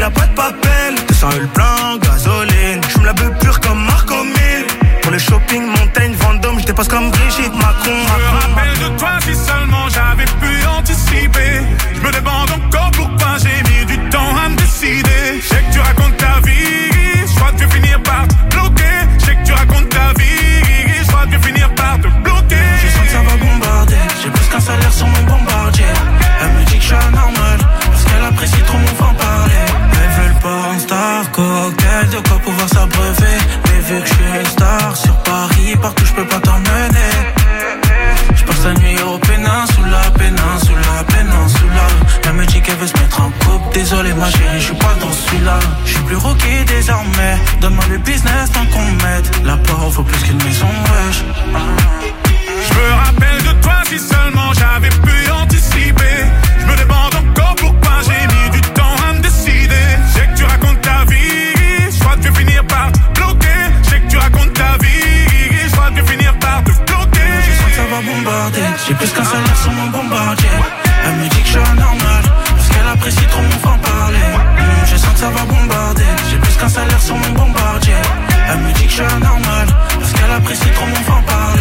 y'a pas de papel. 200 le plein, gasoline. J'me la beuh pure comme Marco 1000. Pour le shopping, Montaigne, Vendôme, j'dépasse comme Brigitte Macron. Je me rappelle de toi si seulement j'avais pu anticiper. Je me demande encore pourquoi j'ai mis du temps à me décider. Je sais que tu racontes ta vie, je crois que tu vas finir par te bloquer. Je sais que tu racontes ta vie, je crois que tu vas finir par te bloquer. Je sens que ça va bombarder, j'ai plus qu'un salaire sur mon bombardier. Elle me dit que je suis anormal, parce qu'elle apprécie trop mon franc-parler. Elle veut le porn star, cocktail, de quoi pouvoir s'abreuver. Mais vu que je suis une star, sur Paris, partout je peux pas t'emmener. Je passe la nuit au péninsula. Elle me dit qu'elle veut se mettre en couple. Désolé ma chérie, je suis pas dans celui-là. Je suis plus rookie désormais. Donne-moi le business tant qu'on m'aide. L'apport vaut plus qu'une maison, wesh. Je me rappelle de toi si seulement j'avais pu anticiper. Je me demande encore pourquoi j'ai mis du temps à me décider. Je sais que tu racontes ta vie, je crois que tu vas finir par te bloquer. Je sais que tu racontes ta vie, je crois que tu vas finir par te bloquer. Je sens que ça va bombarder, j'ai plus qu'un salaire sur mon bombardier. Elle me dit que je suis anormal, parce qu'elle apprécie trop mon franc-parler. Je sens que ça va bombarder, j'ai plus qu'un salaire sur mon bombardier. Elle me dit que je suis anormal, parce qu'elle apprécie trop mon franc-parler.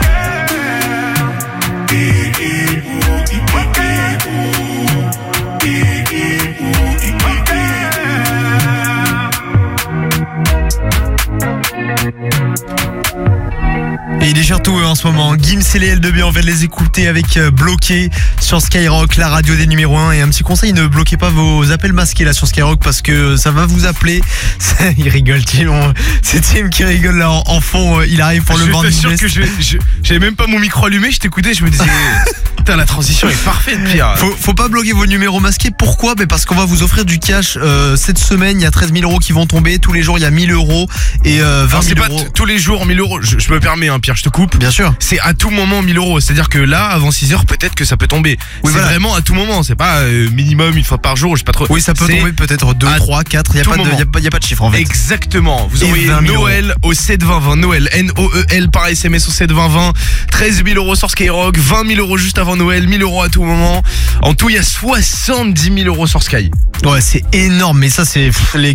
Et il est surtout en ce moment Gims et les L2B, on vient de les écouter avec Bloqué sur Skyrock, la radio des numéros 1. Et un petit conseil, ne bloquez pas vos appels masqués là sur Skyrock parce que ça va vous appeler. Il rigole, Tim. C'est Tim qui rigole là en fond. Il arrive pour le Morning Best. Je t'assure que j'avais même pas mon micro allumé, je t'écoutais, je me disais putain, la transition est parfaite, Pierre. Faut pas bloquer vos numéros masqués. Pourquoi? Parce qu'on va vous offrir du cash cette semaine. Il y a 13 000 € qui vont tomber. Tous les jours il y a 1 000 € et 20 000 €. Tous les jours 1 000 €. Je me permets, hein, Pierre, je te coupe. Bien sûr. C'est à tout moment 1 000 €. C'est-à-dire que là, avant 6h, peut-être que ça peut tomber. Oui, c'est voilà. vraiment à tout moment. C'est pas minimum une fois par jour. Je sais pas trop. Oui, ça peut tomber peut-être 2, 3, 4. Il y a pas de chiffre en fait. Exactement. Vous Et envoyez 20 000 Noël au 72020. Noël, Noël par SMS au 72020. 13 000 € sur Skyrock. 20 000 € juste avant Noël. 1 000 € à tout moment. En tout, il y a 70 000 € sur Sky. Ouais, c'est énorme. Mais ça, c'est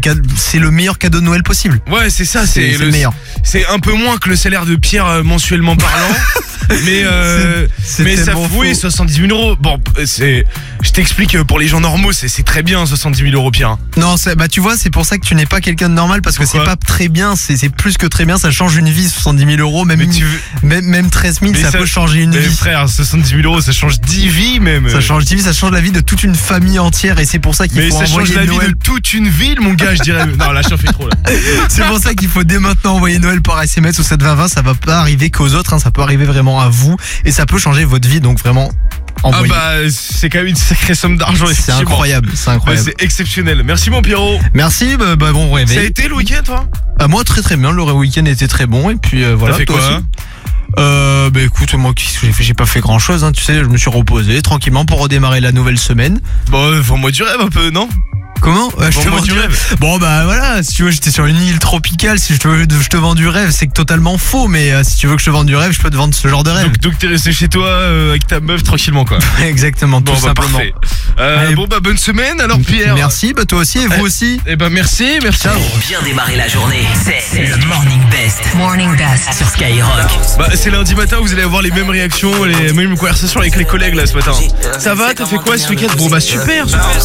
le meilleur cadeau de Noël possible. Ouais, c'est ça. C'est le meilleur. C'est un peu moins que le salaire de Pierre mensuellement parlant. Mais ça oui, 70 000 €. Bon, je t'explique, pour les gens normaux, c'est très bien 70 000 €, Pierre. Non, tu vois, c'est pour ça que tu n'es pas quelqu'un de normal parce que Pourquoi? c'est pas très bien, c'est plus que très bien, ça change une vie, 70 000 €, même 13 000, ça peut changer une vie. Frère, 70 000 €, ça change 10 vies même. Ça change 10 vies, ça change la vie de toute une famille entière et c'est pour ça qu'il faut envoyer Mais ça change la Noël. vie de toute une ville, mon gars, je dirais. Non, là, je fais trop, là. C'est pour ça qu'il faut dès maintenant envoyer Noël par SMS au 72020, ça va pas arriver qu'aux autres, hein, ça peut arriver vraiment à vous et ça peut changer votre vie, donc vraiment envoyez. Ah bah, c'est quand même une sacrée somme d'argent. C'est incroyable, c'est incroyable. Ouais, c'est exceptionnel. Merci mon Pierrot. Merci, bon réveil. Ça a été le week-end, toi? Moi très très bien, le week-end était très bon et puis voilà. T'as fait toi quoi aussi. Écoute, moi j'ai pas fait grand chose, hein, tu sais, je me suis reposé tranquillement pour redémarrer la nouvelle semaine. Bon, vends-moi du rêve un peu, non? Comment? Je te vends du rêve. Bon voilà, si tu veux, j'étais sur une île tropicale, si je te vends du rêve, c'est totalement faux, mais si tu veux que je te vende du rêve, je peux te vendre ce genre de rêve. Donc t'es resté chez toi avec ta meuf tranquillement, quoi. Exactement, tout simplement. Parfait. Bonne semaine alors, Pierre. Merci, toi aussi et vous aussi. Merci. Pour bien démarrer la journée, c'est le Morning Best. Morning Best sur Skyrock. C'est lundi matin, vous allez avoir les mêmes réactions, les mêmes conversations avec les collègues là ce matin. Ça va? T'as fait quoi ce week-end? Bon super.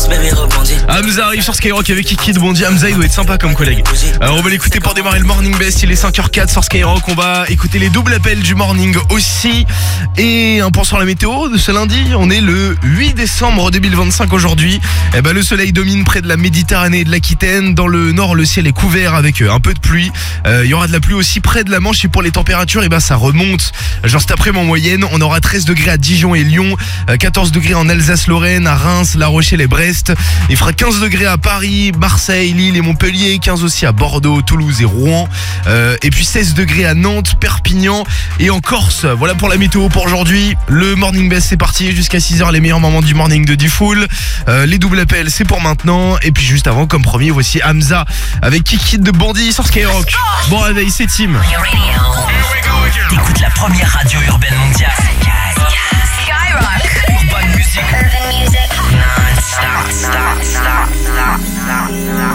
Hamza arrive sur Skyrock avec Kiki de Bondy. Hamza, il doit être sympa comme collègue. Alors on va l'écouter pour démarrer le Morning Best. Il est 5h04 sur Skyrock. On va écouter les doubles appels du Morning aussi. Et un point sur la météo de ce lundi. On est le 8 décembre 2025 aujourd'hui. Le soleil domine près de la Méditerranée et de l'Aquitaine. Dans le nord, le ciel est couvert avec un peu de pluie. Il y aura de la pluie aussi près de la Manche. Et pour les températures, ça remonte. Genre cet après-midi en moyenne, on aura 13 degrés à Dijon et Lyon, 14 degrés en Alsace-Lorraine, à Reims, La Rochelle et Brest. Il fera 15 degrés à Paris, Marseille, Lille et Montpellier, 15 aussi à Bordeaux, Toulouse et Rouen, et puis 16 degrés à Nantes, Perpignan et en Corse. Voilà pour la météo pour aujourd'hui. Le Morning Best c'est parti jusqu'à 6h, les meilleurs moments du morning de Diffoul. Les doubles appels c'est pour maintenant. Et puis juste avant, comme promis, voici Hamza avec Kiki de Bondy sur Skyrock. Bon réveil, c'est Tim. T'écoutes la première radio urbaine mondiale. Skyrock. Urban Music. Non-stop.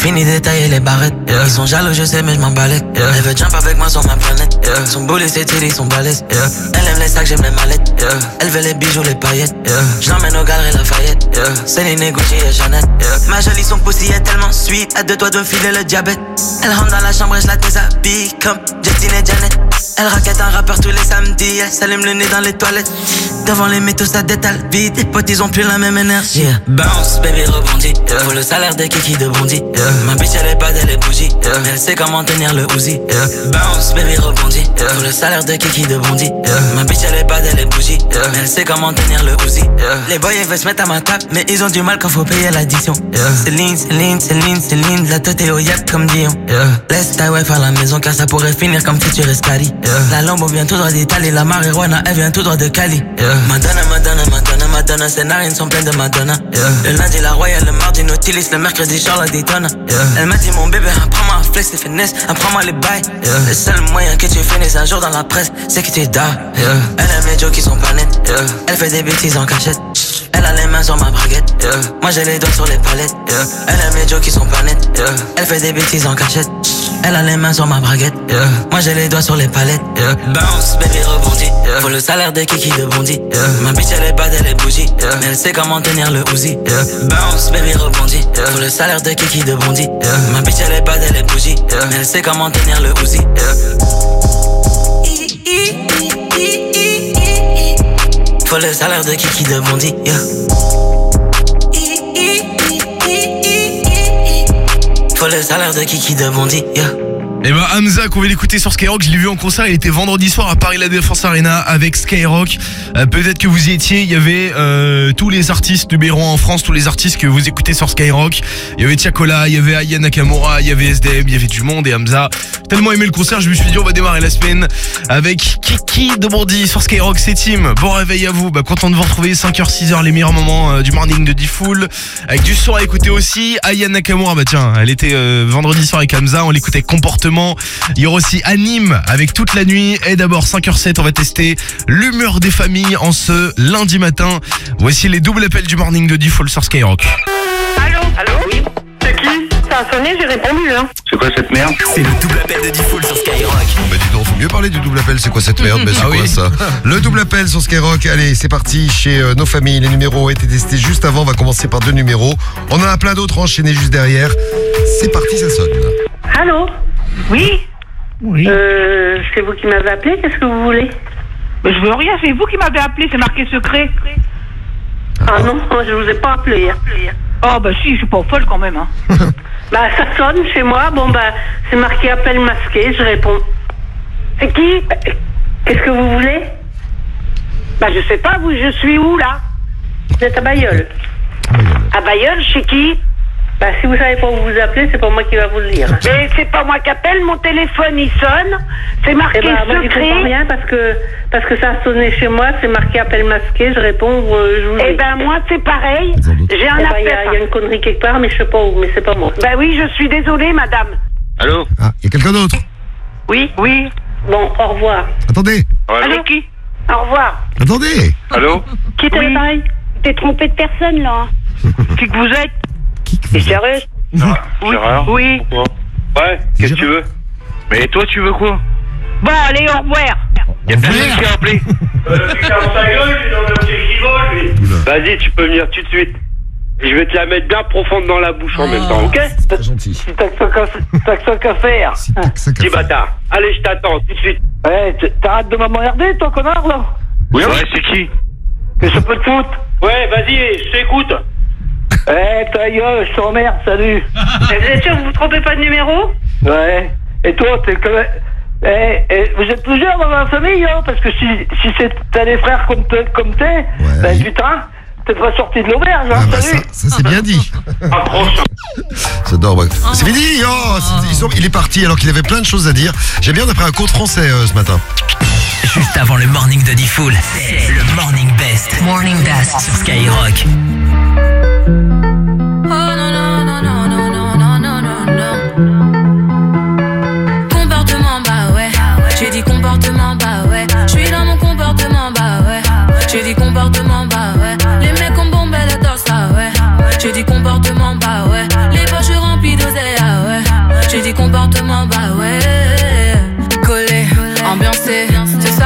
fini d'étailler les barrettes. Ils sont jaloux, je sais, mais je m'en balais. Elle veut jump avec moi sur ma planète. Son boulet, c'est ils sont balèzes. Elle aime les sacs, j'aime les mallettes. Elle veut les bijoux, les paillettes. Je l'emmène aux galeries Lafayette. Céline et Gucci et Jeannette. Ma jolie, son pussy est tellement sweet. À deux doigts de filer le diabète. Elle rentre dans la chambre et je la déshabille comme Justine et Janet. Elle raquette un rappeur tous les samedis. Elle s'allume le nez dans les toilettes. Devant les métaux, ça détale vite. Les potes, ils ont plus la même énergie. Bounce, baby, rebondit. Faut le salaire des kikis de Bondy. Ma bitch, elle est pas elle est bougie. Mais elle sait comment tenir le Uzi. Bounce, baby, rebondit. Faut le salaire des kikis de Bondy. Ma bitch, elle est pas elle est bougie. Mais elle sait comment tenir le Uzi. Les boys, ils veulent se mettre à ma table. Mais ils ont du mal quand faut payer l'addition. Céline, Céline, Céline, Céline. La tête est au yap comme Dion. Laisse ta wife à la maison car ça pourrait finir comme futur Escari. La Lambo vient tout droit d'Italie. La marijuana, elle vient tout droit de Cali. Madonna, Madonna, Madonna, Madonna. Ses narines sont pleines de Madonna. Le lundi, la Royale, le mardi, Nautilus. Le mercredi, Charlotte Daytona. Elle m'a dit, mon bébé, apprends-moi à flex et finesse. Apprends-moi les bails. Le seul moyen que tu finisses un jour dans la presse, c'est que tu dors. Elle aime les jokes qui sont pas nets. Elle fait des bêtises en cachette. Elle a les mains sur ma braguette. Moi, j'ai les doigts sur les palettes. Elle aime les jokes qui sont pas nets. Elle fait des bêtises en cachette. Elle a les mains sur ma braguette. Moi, j'ai les doigts sur les palettes. Bounce, baby, rebondit. Faut le salaire des kikis de Bondy. Ma bitch, elle est bad, elle est bougie. Mais elle sait comment tenir le Uzi. Bounce, baby, rebondit. Faut le salaire des kikis de Bondy. Ma bitch, elle est bad, elle est bougie. Mais elle sait comment tenir le Uzi. Faut le salaire de kiki de Bondy. Faut le salaire de kiki de Bondy. Et bah Hamza qu'on va l'écouter sur Skyrock, je l'ai vu en concert, il était vendredi soir à Paris La Défense Arena avec Skyrock. Peut-être que vous y étiez, il y avait tous les artistes numéro 1 en France, tous les artistes que vous écoutez sur Skyrock. Il y avait Tiakola, il y avait Aya Nakamura, il y avait SDM, il y avait du monde et Hamza. Tellement aimé le concert, je me suis dit on va démarrer la semaine avec Kiki de Bondy sur Skyrock, c'est team. Bon réveil à vous, content de vous retrouver 5h, 6h, les meilleurs moments du morning de D-Fool. Avec du son à écouter aussi, Aya Nakamura, tiens, elle était vendredi soir avec Hamza, on l'écoutait Comportement. Il y aura aussi Anime avec Toute la nuit. Et d'abord 5h07, on va tester l'humeur des familles en ce lundi matin. Voici les doubles appels du morning de D-Fool sur Skyrock. Allô? Allô? Oui. C'est qui? Ça a sonné, j'ai répondu C'est quoi cette merde? C'est le double appel de D-Fool sur Skyrock. Dis donc, faut mieux parler du double appel, c'est quoi cette merde? C'est quoi ça? Le double appel sur Skyrock, allez, c'est parti chez nos familles. Les numéros ont été testés juste avant, on va commencer par 2 numéros. On en a plein d'autres enchaînés juste derrière. C'est parti, ça sonne. Allô? Oui? Oui. C'est vous qui m'avez appelé, qu'est-ce que vous voulez? Je veux rien, c'est vous qui m'avez appelé, c'est marqué secret. Ah non, je vous ai pas appelé. Oh si, je suis pas folle quand même. Ça sonne chez moi, c'est marqué appel masqué, je réponds. C'est qui? Qu'est-ce que vous voulez? Je sais pas, je suis où là? Vous êtes à Bailleul. À Bailleul, chez qui? Si vous savez pas où vous appelez, c'est pas moi qui va vous le dire. Mais c'est pas moi qui appelle, mon téléphone il sonne, c'est marqué secret. Moi, je comprends rien parce que ça a sonné chez moi, c'est marqué appel masqué, je réponds, je vous dis. Moi c'est pareil, j'ai un appel. Il y a une connerie quelque part, mais je sais pas où, mais c'est pas moi. Oui, je suis désolée, madame. Allô? Ah, il y a quelqu'un d'autre? Oui. Bon, au revoir. Attendez. Allô, qui? Au revoir. Attendez. Allô? Qui était l'appareil? T'es trompé de personne, là. Qui que vous êtes? T'es sérieux? Oui. Pourquoi? Ouais, qu'est-ce que tu veux? Mais toi, tu veux quoi? Bon, allez, au revoir. Y'a personne qui a appelé. Vas-y, tu peux venir tout de suite. Et je vais te la mettre bien profonde dans la bouche en même temps, ok? C'est gentil. T'as que ça qu'à faire. Petit bâtard. Allez, je t'attends tout de suite. Ouais, t'arrêtes de m'emmerder, toi, connard, là? Oui, ouais, c'est qui? Que je peux te foutre? Ouais, vas-y, je t'écoute. Ta gueule, je t'emmerde, salut. Vous êtes sûr que vous vous trompez pas de numéro? Ouais. Et toi, t'es que... vous êtes plusieurs dans la famille, parce que si t'as des frères comme t'es, putain, t'es pas sorti de l'auberge, salut. Ça c'est bien dit. J'adore, c'est fini, il est parti alors qu'il avait plein de choses à dire. J'aime bien d'après un cours de français ce matin. Juste avant le morning de D-Fool, c'est le Morning Best. Morning Best sur Skyrock. J'ai dit comportement, je suis dans mon comportement, j'ai dit comportement, les mecs ont bombé le torse, J'ai dit comportement, les poches remplies d'oseille,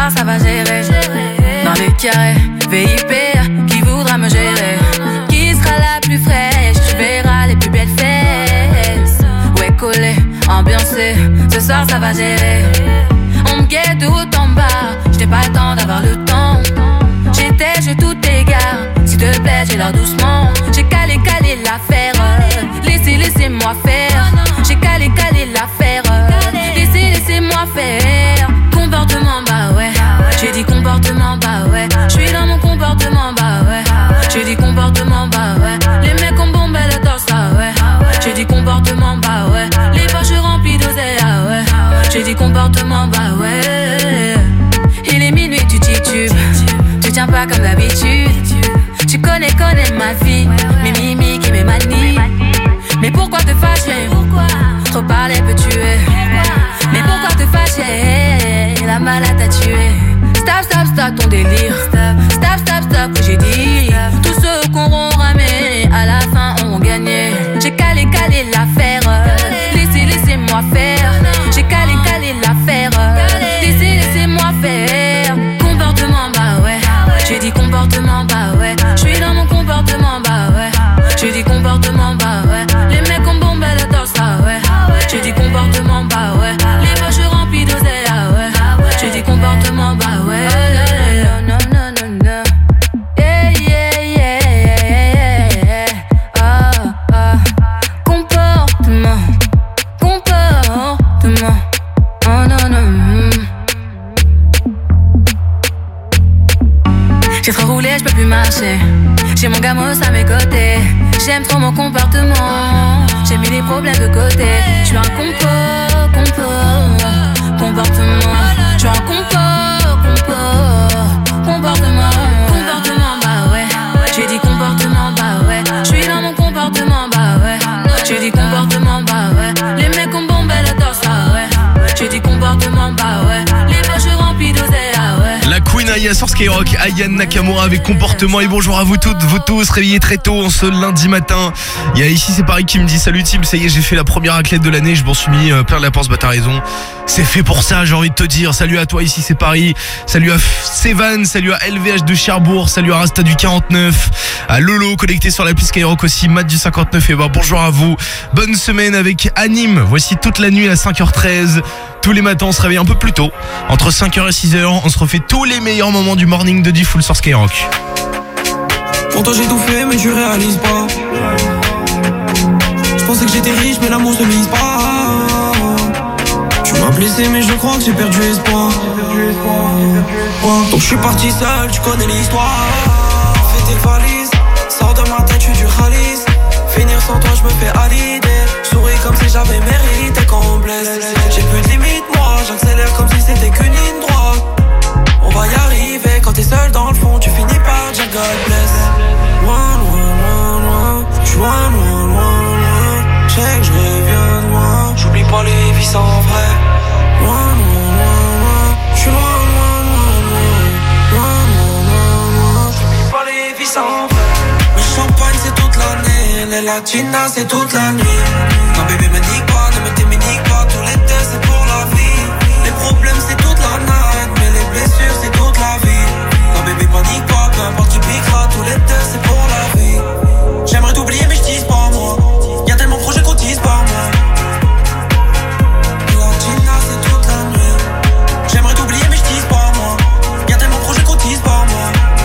soir ça va gérer. Dans le carré, VIP, qui voudra me gérer? Qui sera la plus fraîche? Tu verras les plus belles fesses. Ouais, collé, ambiancé, ce soir ça va gérer. On me guette de haut en bas, j't'ai pas le temps d'avoir le temps. Je tout égare, s'il te plaît, j'ai l'air doucement. J'ai calé l'affaire, laissez-moi faire. J'ai calé l'affaire, laissez-moi faire. Comportement, bah ouais. J'ai dit comportement, bah ouais. J'suis dans mon comportement, bah ouais. J'ai dit comportement, bah ouais. Les mecs ont bombé le torse, ah ouais. J'ai dit comportement, bah ouais. Les poches remplies d'oseille, ah ouais. J'ai dit comportement, bah ouais. Il est minuit, tu titubes. Tu tiens pas comme d'habitude. Tu connais ma vie. Mes mimiques et mes manies. Mais pourquoi te fâcher? Trop parler peut tuer. Mais pourquoi te fâcher? La malade t'a tué. Stop ton délire. Stop, j'ai dit. Tous ceux qu'on auront ramé, à la fin auront gagné. J'ai calé l'affaire. Laissez-moi faire. J'ai calé l'affaire. Laissez-moi faire. Comportement, bah ouais. J'ai dit comportement, bah ouais. J'suis dans mon comportement, bah ouais. J'ai dit comportement, bah ouais. Les mecs ont bombé le torse, ah ouais. J'ai dit comportement, bah ouais. Les poches remplies d'oseille, ah ouais. J'ai dit comportement, bah ouais. Non. Comportement. Oh non. J'ai trop roulé, j'peux plus marcher. J'ai mon gamos à mes côtés. J'aime trop mon comportement. J'ai mis les problèmes de côté. J'suis un comportement. J'suis un comportement. Bah ouais. J'ai dit comportement, bah ouais. J'suis dans mon comportement, bah ouais. J'ai dit comportement, bah ouais. Les mecs ont bombé le torse, ah ouais. J'ai dit comportement, bah ouais. Les poches remplies d'oseille, ah ouais. La Queen Aya sur Skyrock, Ayane Nakamura avec comportement. Et bonjour à vous toutes, vous tous, réveillez très tôt en ce lundi matin. Il y a ici c'est Paris qui me dit salut team, ça y est j'ai fait la première raclette de l'année, je m'en suis mis plein de la panse, bah t'as raison. C'est fait pour ça, j'ai envie de te dire. Salut à toi, ici c'est Paris. Salut à Sévan, salut à LVH de Cherbourg, salut à Rasta du 49, à Lolo connecté sur l'appli Skyrock aussi, Matt du 59. Et bah bonjour à vous. Bonne semaine avec Anime. Voici toute la nuit à 5h13. Tous les matins on se réveille un peu plus tôt. Entre 5h et 6h, on se refait tous les meilleurs moments du morning de D-Full sur Skyrock. Pour toi j'ai tout fait mais tu réalises pas. Je pensais que j'étais riche mais l'amour se mise pas. Tu m'as blessé mais je crois que j'ai perdu espoir. Donc je suis parti seul, tu connais l'histoire. Fais tes valises, sors de ma tête, je suis du Khalis. Finir sans toi je me fais à l'idée. Souris comme si j'avais mérité quand on blesse. J'ai plus de limite moi, j'accélère comme si c'était qu'une ligne droite. On va y arriver, quand t'es seul dans le fond tu finis par dire God bless. Loin, j'suis loin. J'sais que je reviens de loin. J'oublie pas les vies sans vrai. Loin, j'suis loin. J'oublie pas les vies sans vrai. Le champagne c'est toute l'année, les latinas c'est toute la nuit. Non bébé me nique pas, ne me t'éminique pas. Tous les deux c'est pour la vie. Les problèmes c'est toute la night, mais les blessures c'est toute la vie. Non bébé panique pas, peu importe qui piquera. Tous les deux c'est pour la vie. J'aimerais t'oublier mais j'tise pas moi. Y'a tellement de projets qu'on tise par moi. Latina c'est toute la nuit. J'aimerais t'oublier mais j'tise pas moi. Y'a tellement de projets qu'on tise par moi.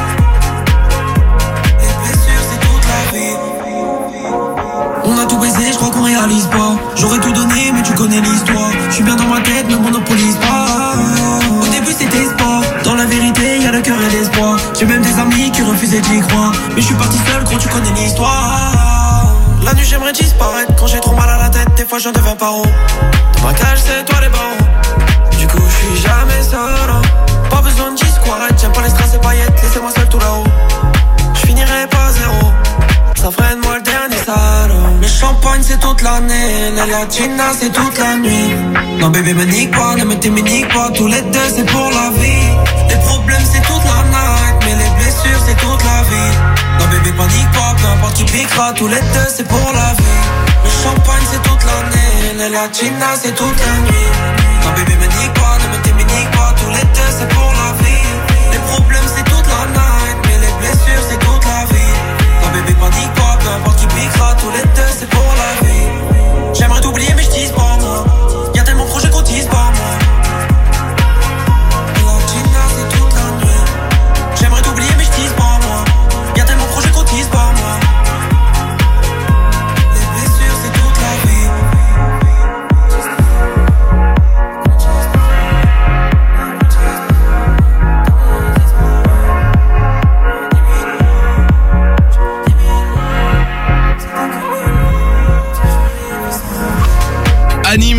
Les blessures c'est toute la vie. On a tout baisé, j'crois qu'on réalise pas. J'aurais tout donné mais tu connais l'histoire. J'suis bien dans ma tête, ne monopolise pas. Au début c'était sport. Dans la vérité y'a le cœur et l'espoir. J'ai même des amis qui refusaient d'y croire. Mais je suis parti seul, gros tu connais l'histoire. La nuit j'aimerais disparaître. Quand j'ai trop mal à la tête, des fois j'en deviens paro. Dans ma cage c'est toi les barreaux. Du coup je suis jamais seul, hein. Pas besoin de disquarette. J'aime pas les strass et paillettes, laissez-moi seul tout là-haut. Je finirai pas zéro. Ça freine moi le dernier salon. Le champagne c'est toute l'année, les latinas c'est toute la nuit. Non bébé me nique pas, ne me t'éminique pas. Tous les deux c'est pour la vie. Les problèmes c'est toute la night, mais les blessures c'est toute la vie. Non bébé panique pas, peu importe qui piquera. Tous les deux c'est pour la vie. Le champagne c'est toute l'année, les latinas c'est toute la nuit. Non bébé me nique pas, ne me t'éminique pas. Tous les deux c'est pour la vie.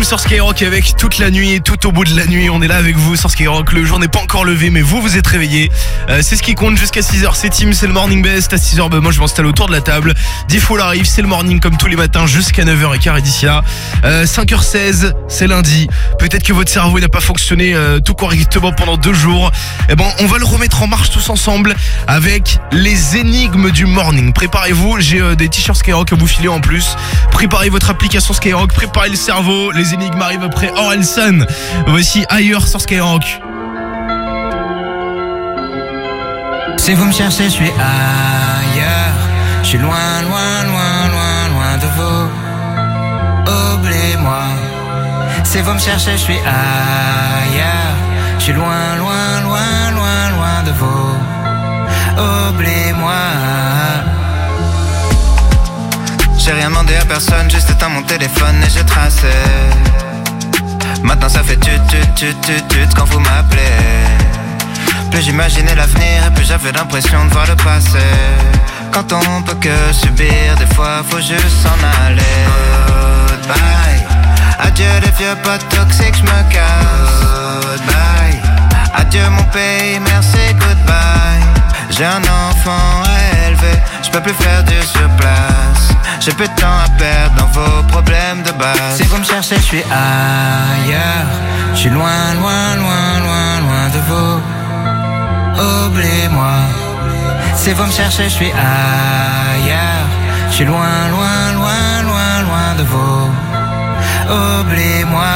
sur Skyrock avec toute la nuit et tout au bout de la nuit. On est là avec vous sur Skyrock. Le jour n'est pas encore levé, mais vous êtes réveillés. C'est ce qui compte jusqu'à 6h. C'est Tim, c'est le Morning Best. À 6h, moi je m'installe autour de la table. Diffoul arrive, c'est le morning comme tous les matins jusqu'à 9h15. Et d'ici là, 5h16, c'est lundi. Peut-être que votre cerveau n'a pas fonctionné tout correctement pendant 2 jours. Eh ben, on va le remettre en marche tous ensemble avec les énigmes du morning. Préparez-vous, j'ai des t-shirts Skyrock à vous filer en plus. Préparez votre application Skyrock, préparez le cerveau. Les énigmes arrivent après Orelsan. Voici ailleurs sur Skyrock. Si vous me cherchez, je suis ailleurs. Je suis loin, loin, loin, loin, loin de vous. Oubliez-moi. Si vous me cherchez, je suis ailleurs. Je suis loin, loin, loin, loin, loin de vous. Oubliez-moi. J'ai rien demandé à personne, juste éteint mon téléphone et j'ai tracé. Maintenant ça fait tut quand vous m'appelez. Plus j'imaginais l'avenir et plus j'avais l'impression de voir le passé. Quand on peut que subir, des fois faut juste s'en aller. Goodbye. Adieu les vieux potes toxiques, j'me casse. Goodbye. Adieu mon pays, merci, goodbye. J'ai un enfant à élever, j'peux plus faire du surplace. J'ai peu de temps à perdre dans vos problèmes de base. Si vous me cherchez, je suis ailleurs. Je suis loin, loin, loin, loin, loin de vous. Oubliez-moi. Si vous me cherchez, je suis ailleurs. Je suis loin, loin, loin, loin, loin de vous. Oubliez-moi.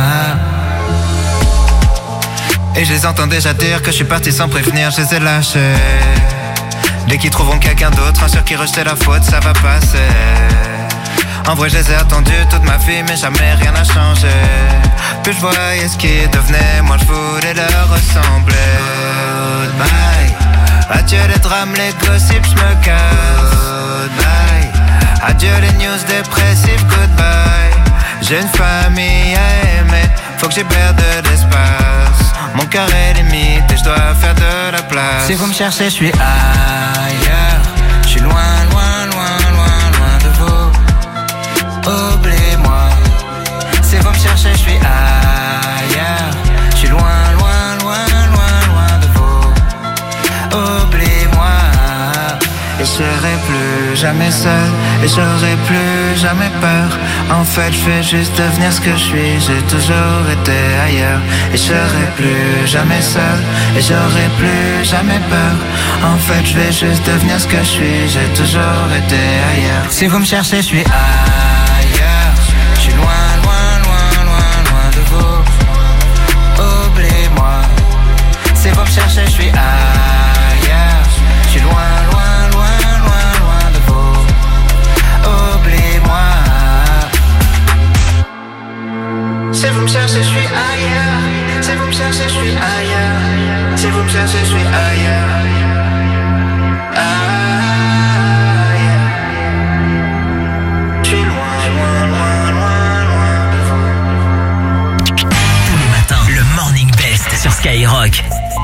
Et je les entends déjà dire que je suis parti sans prévenir, je les ai lâchés. Dès qu'ils trouveront quelqu'un d'autre, un sur qui rejeter la faute, ça va passer. En vrai, je les ai attendus toute ma vie, mais jamais rien n'a changé. Plus je voyais ce qu'ils devenaient, moi je voulais leur ressembler. Goodbye. Adieu les drames, les gossips, je me casse. Goodbye. Adieu les news dépressives, goodbye. J'ai une famille à aimer, faut que j'y perde de l'espace. Mon cœur est limite et je dois faire de la place. Si vous me cherchez, je suis ailleurs. Je suis loin, loin, loin, loin, loin de vous. Oubliez-moi. Si vous me cherchez, je suis ailleurs. Je suis loin, loin, loin, loin, loin de vous. Oubliez-moi. Et je serai plus jamais seul. Et j'aurai plus jamais peur. En fait, je vais juste devenir ce que je suis. J'ai toujours été ailleurs. Et je serai plus jamais seul. Et j'aurai plus jamais peur. En fait, je vais juste devenir ce que je suis. J'ai toujours été ailleurs. Si vous me cherchez, je suis ailleurs. Je suis loin, loin, loin, loin, loin de vous. Oubliez-moi. Si vous me cherchez, je suis ailleurs. Je suis loin, loin, loin, loin, loin de vous. Oubliez-moi. Si vous me cherchez, je suis ailleurs. Si vous me cherchez, je suis ailleurs. Si vous me cherchez, je suis ailleurs. Je suis loin, loin, loin, loin, loin de vous. Tous les matins, le Morning Best sur Skyrock.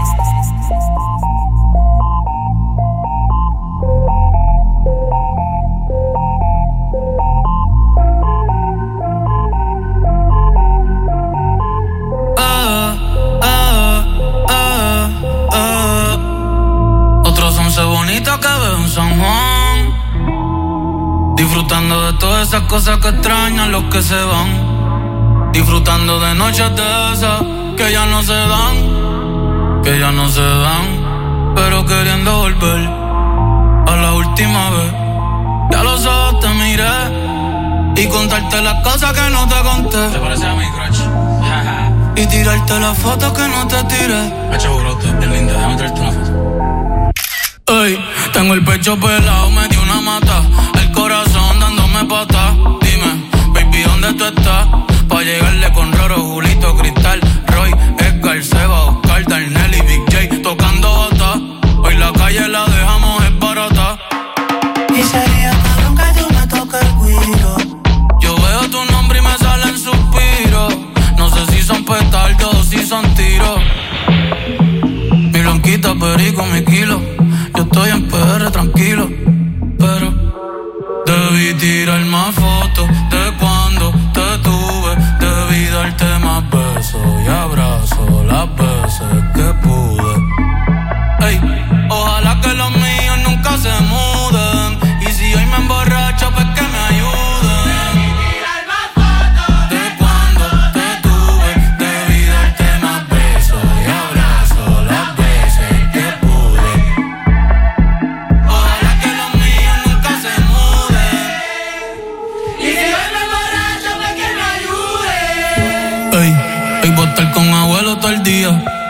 Disfrutando de todas esas cosas que extrañan los que se van. Disfrutando de noches de esas que ya no se dan. Que ya no se dan. Pero queriendo volver a la última vez. Ya los ojos te miré y contarte las cosas que no te conté. ¿Te parece a mi crush? Y tirarte las fotos que no te tiré. Hacha burote, bien linda, déjame traerte una foto. Ey, tengo el pecho pelado, me dio una mata. El corazón dándome pata. Dime, baby, ¿dónde tú estás? Pa' llegarle con Roro, Julito, Cristal, Roy, Edgar, Seba, Oscar, Darnell y Big J tocando bata. Hoy la calle la dejamos es barata. Y sería cabrón que tú me toques el cuido. Yo veo tu nombre y me salen suspiros. No sé si son petardos o si son tiros. Mi blanquita, perico, mi kilo. Yo estoy en PR tranquilo, pero debí tirar más fotos de cuando te tuve. Debí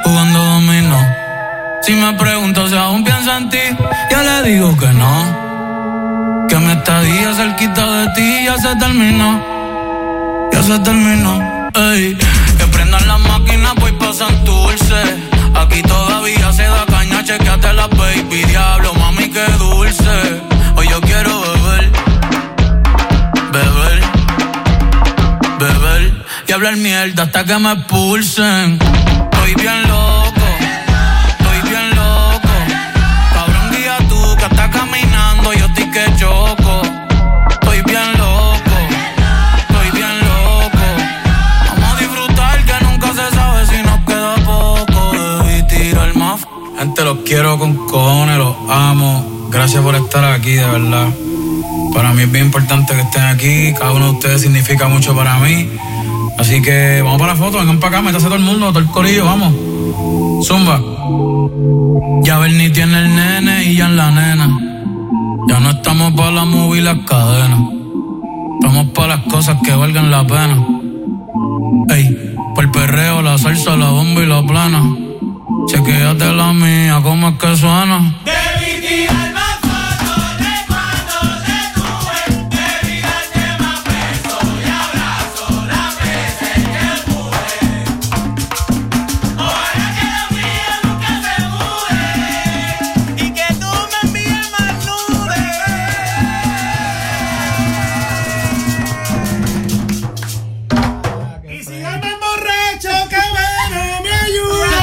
jugando dominó. Si me pregunto si aún pienso en ti, yo le digo que no. Que mi estadía cerquita de ti ya se terminó. Ya se terminó. Ey, que prendan las máquinas, pues pasan dulce. Aquí todavía se da caña, chequeate la baby. Diablo, mami, qué dulce. Hoy yo quiero beber, beber, beber y hablar mierda hasta que me expulsen. Estoy bien loco, estoy bien loco. Cabrón, guía tú que estás caminando, yo estoy que choco. Estoy bien loco, estoy bien loco. Vamos a disfrutar que nunca se sabe si nos queda poco. Debí tirar más. Gente, los quiero con cojones, los amo. Gracias por estar aquí, de verdad. Para mí es bien importante que estén aquí. Cada uno de ustedes significa mucho para mí. Así que vamos para la foto, vengan para acá, métase todo el mundo, todo el corillo, vamos. Zumba. Ya Bernie tiene el nene y ya en la nena. Ya no estamos para la movie y las cadenas. Estamos para las cosas que valgan la pena. Ey, por el perreo, la salsa, la bomba y la plana. Chequéate la mía, ¿cómo es que suena? Debí tirar más fotos de cuando te tuve. Debí darte más besos y abrazos las veces que pude. Ojalá que lo mío nunca se mude y que tú me envíes más nudes. Y si yo me emborracho, que bueno me ayuda.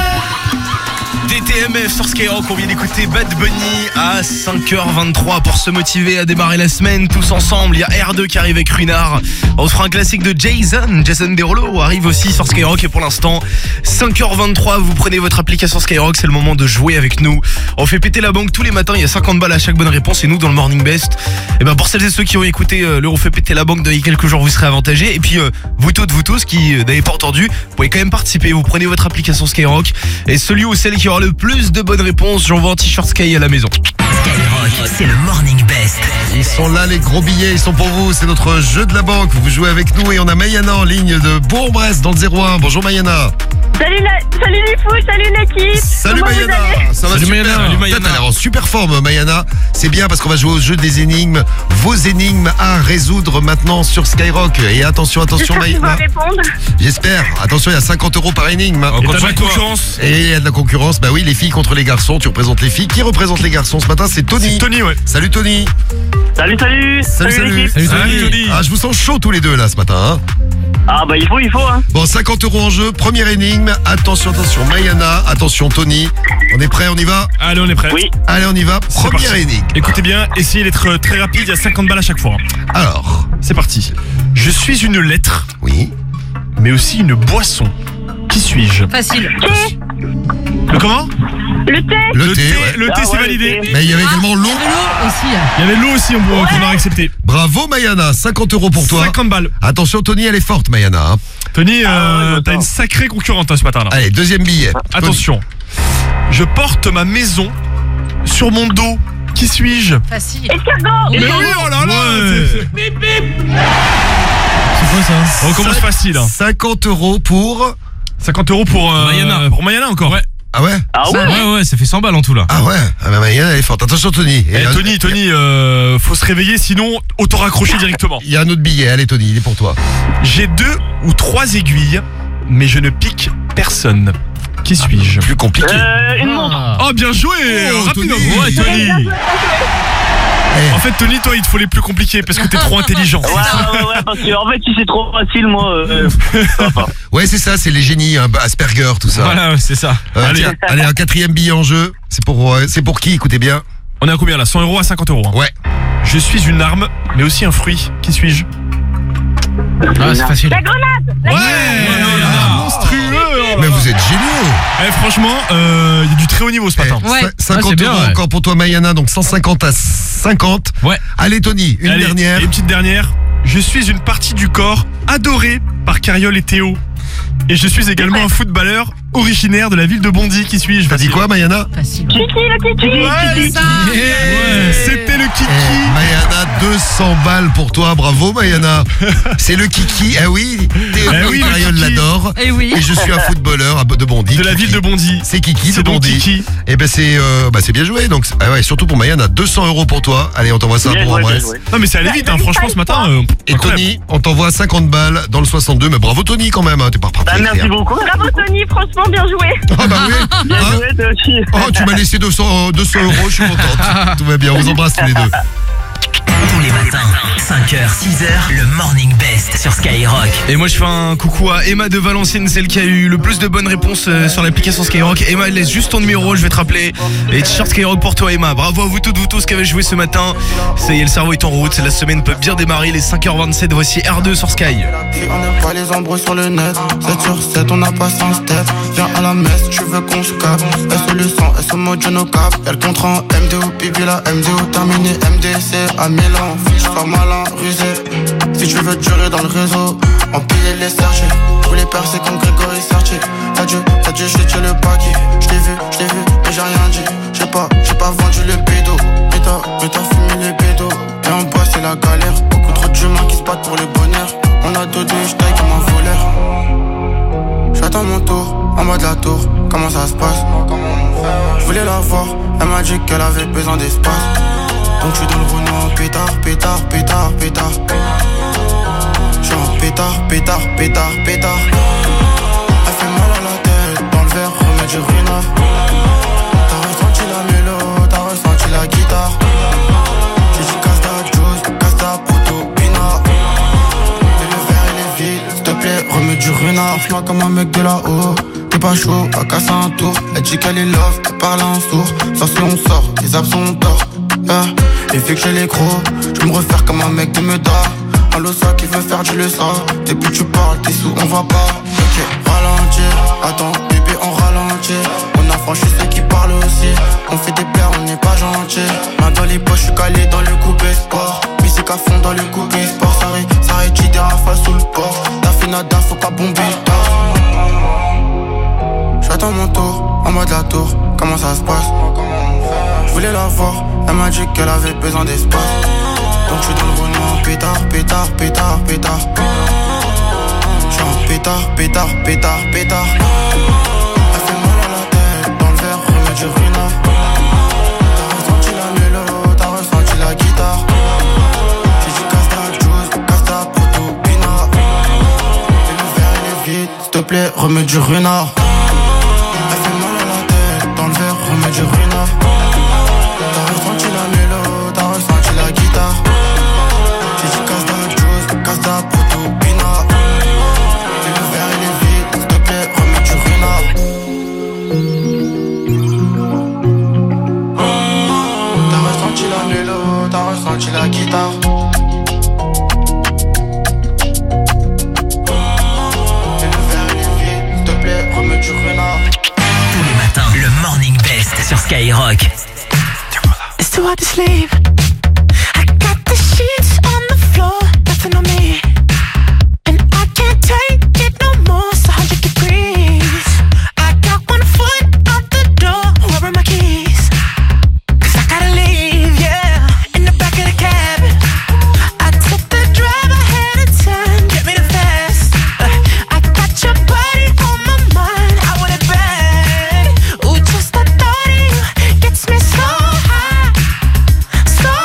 DTMF sur Skyrock, on vient d'écouter Bad Bunny à 5h23 pour se motiver à démarrer la semaine tous ensemble. Il y a R2 qui arrive avec Runard. On se fera un classique de Jason Derulo arrive aussi sur Skyrock et pour l'instant 5h23, vous prenez votre application Skyrock, c'est le moment de jouer avec nous. On fait péter la banque tous les matins, il y a 50 balles à chaque bonne réponse et nous dans le Morning Best, et ben pour celles et ceux qui ont écouté le On fait péter la banque d'il y a quelques jours, vous serez avantagés. Et puis vous tous qui n'avez pas entendu, vous pouvez quand même participer, vous prenez votre application Skyrock et celui ou celle qui aura le plus de bonnes réponses, j'envoie un t-shirt Sky à la maison. Skyrock, c'est le Morning Best. Ils sont là, les gros billets, ils sont pour vous. C'est notre jeu de la banque. Vous jouez avec nous et on a Mayana en ligne de Bourg-en-Bresse dans le 01. Bonjour Mayana. Salut les fous, salut l'équipe. Salut Comment Mayana. Ça va Salut super. Mayana. Salut Mayana. T'as l'air en super forme Mayana. C'est bien parce qu'on va jouer au jeu des énigmes. Vos énigmes à résoudre maintenant sur Skyrock. Et attention J'espère Mayana. pouvoir répondre. J'espère. Attention, il y a 50 € par énigme. Et t'as de la concurrence. Et il y a de la concurrence. Bah oui, les filles contre les garçons. Tu représentes les filles. Qui représente les garçons ce matin? C'est Tony. C'est Tony, ouais. Salut Tony. Salut. Salut. Salut Tony. Ah, je vous sens chaud tous les deux là ce matin. Hein. Ah bah il faut hein. Bon, 50 € en jeu. Première énigme. Attention Mayana. Attention Tony. On est prêt, on y va? Allez, on est prêt. Oui. Allez, on y va. Première énigme. Écoutez bien, essayez d'être très rapide, il y a 50 balles à chaque fois. Alors, C'est parti. Je suis une lettre, oui. mais aussi une boisson. Qui suis-je? Facile. Le comment? Le thé. Le thé. Ouais. Le thé, c'est validé. Mais il y avait également l'eau. L'eau aussi. Il y avait l'eau aussi, qu'on a accepté. Bravo Mayana, 50 € pour toi. 50 balles. Attention Tony, elle est forte Mayana. Hein. Tony, t'as une sacrée concurrente ce matin là. Allez, deuxième billet. Attention. Je porte ma maison sur mon dos. Qui suis-je? Facile. Escargot. Mais oui, oh là là. Bip bip. C'est quoi ça? On commence facile. 50 € pour 50 € pour Mayana. Pour Mayana encore. Ouais. Ah ouais? Ouais, ça fait 100 balles en tout là. Ah ouais? Ah bah Mayana elle est forte. Attention Tony. Tony, faut se réveiller sinon auto-raccrocher directement. Il y a un autre billet. Allez Tony, il est pour toi. J'ai 2 ou 3 aiguilles, mais je ne pique personne. Qui suis-je? Plus compliqué. Une montre. Oh bien joué. Rapidement. Tony. Ouais, Tony. En fait Tony, toi il te faut les plus compliqués parce que t'es trop intelligent. Ouais, parce que en fait si c'est trop facile moi Ouais c'est ça, c'est les génies, hein, Asperger, tout ça. Voilà, c'est ça. Allez, un quatrième billet en jeu. C'est pour qui? Écoutez bien. On est à combien là? 100 € à 50 €. Hein. Ouais. Je suis une arme, mais aussi un fruit. Qui suis-je? Ah, c'est facile. La grenade. Monstrueux. Mais vous êtes géniaux. Franchement, il y a du très haut niveau ce matin. 50 € encore pour toi Mayana, donc 150 à 50. Ouais. Allez Tony, une dernière. Et une petite dernière. Je suis une partie du corps adorée par Cariole et Théo. Et je suis également un footballeur originaire de la ville de Bondy. Qui suis-je? T'as dit quoi, Mayana? Kiki, le Kiki. Ouais, c'est ça. C'était le Kiki. Mayana, 200 balles pour toi, bravo Mayana. C'est le Kiki, ah oui, Théophile Ariol l'adore. Et oui. Et je suis un footballeur de Bondy. De la ville de Bondy. C'est Kiki de C'est donc Bondy. Kiki. Et ben c'est bien joué. Donc surtout pour Mayana, 200 € pour toi. Allez, on t'envoie ça Bien pour joué, Brest. bien joué. Non mais c'est allé vite, hein. Franchement ce matin. Et Tony, on t'envoie 50 balles dans le 62. Mais bravo Tony quand même, hein. T'es pas reparti. Bah, merci beaucoup. Bravo Tony, franchement bien joué. Ah bah oui. Bien Hein joué, toi aussi. Oh, tu m'as laissé 200 €, je suis contente. Tout va bien, on vous embrasse tous les deux. Tous les matins, 5h, 6h, le Morning Best sur Skyrock. Et moi je fais un coucou à Emma de Valenciennes, celle qui a eu le plus de bonnes réponses sur l'application Skyrock. Emma, laisse juste ton numéro, je vais te rappeler. Et t-shirt Skyrock pour toi Emma. Bravo à vous toutes, vous tous qui avez joué ce matin. Ça y est, le cerveau est en route, la semaine peut bien démarrer. Les 5h27, voici R2 sur Sky. On n'a pas les embrouilles sur le net. 7 sur 7, on n'a pas 100 steps. Viens à la messe, tu veux qu'on se capte. S le sang, S au mode no cap. Y'a le contrat en MDO, pipi la MDO terminé. MDC à Milan, faut que je sois malin, rusé. Si tu veux durer dans le réseau, empiler les sergés. Tous les percés comme Grégory Sartier. T'as dû jeter le paquet. Je t'ai vu, mais j'ai rien dit. J'ai pas vendu le bédo. Mais t'as fumé les bédos. Et en bas c'est la galère. Beaucoup trop d'humains qui se battent pour le bonheur. On a deux, je taille comme un voleur. J'attends mon tour, en mode la tour. Comment ça se passe? Je voulais la voir, elle m'a dit qu'elle avait besoin d'espace. Donc je suis dans le Renault, pétard. J'suis en pétard. Elle fait mal à la tête, dans le verre, remets du ruinard. T'as ressenti la mélo, t'as ressenti la guitare. J'ai dit casse-ta juice, casse-ta proto, pinard. Et le verre il est vide, s'il te plaît, remets du ruinard. Fais-moi comme un mec de là-haut. T'es pas chaud, à casser un tour. Elle dit qu'elle est love, elle parle en sourd. Ça si on sort, les absents tort. Et vu que j'ai les crocs, je me refaire comme un mec de Meda. Un losa qui veut faire du leçon. Depuis tu parles, t'es sous, on va pas. Ok, ralentir, attends, bébé, on ralentit. On a franchi ceux qui parlent aussi. On fait des paires, on n'est pas gentil. Main dans les poches, je suis calé dans le coupé sport. Musique à fond dans le coupé sport. Ça rétire des rafales sous le port. T'as fait nada, faut pas bomber le torse. J'attends mon tour, en mode la tour. Comment ça se passe? Je voulais la voir, elle m'a dit qu'elle avait besoin d'espace. Donc je suis dans le Renault, pétard. J'suis en pétard. Elle fait mal à la tête, dans le verre, remets du ruinard. T'as ressenti la mélo, t'as ressenti la guitare. J'ai dit casse-ta juice, casse-ta proto, pinard. Et le verre il est vide, s'il te plaît, remets du ruinard. Elle fait mal à la tête, dans le verre, remets du ruinard. T'as ressenti la mélo, t'as ressenti la guitare. J'ai dit casse-ta juice, casse-ta proto, pinard. Et le verre il est vide, s'il te plaît, remets du ruinard. T'as ressenti la mélo, t'as ressenti la guitare. Et le verre il est vide, s'il te plaît, remets du ruinard. Tous les matins, le Morning Best sur Skyrock. It's too hard to sleep. I got the sheets on the floor, nothing on me. And I can't take it no more, it's 100 degrees. I got 1 foot out the door, where are my keys? 'Cause I gotta leave, yeah, in the back of the cab. I took the drive ahead of time, get me the fast. I got your body on my mind, I want it bad. Ooh, just the thought of you gets me so high. So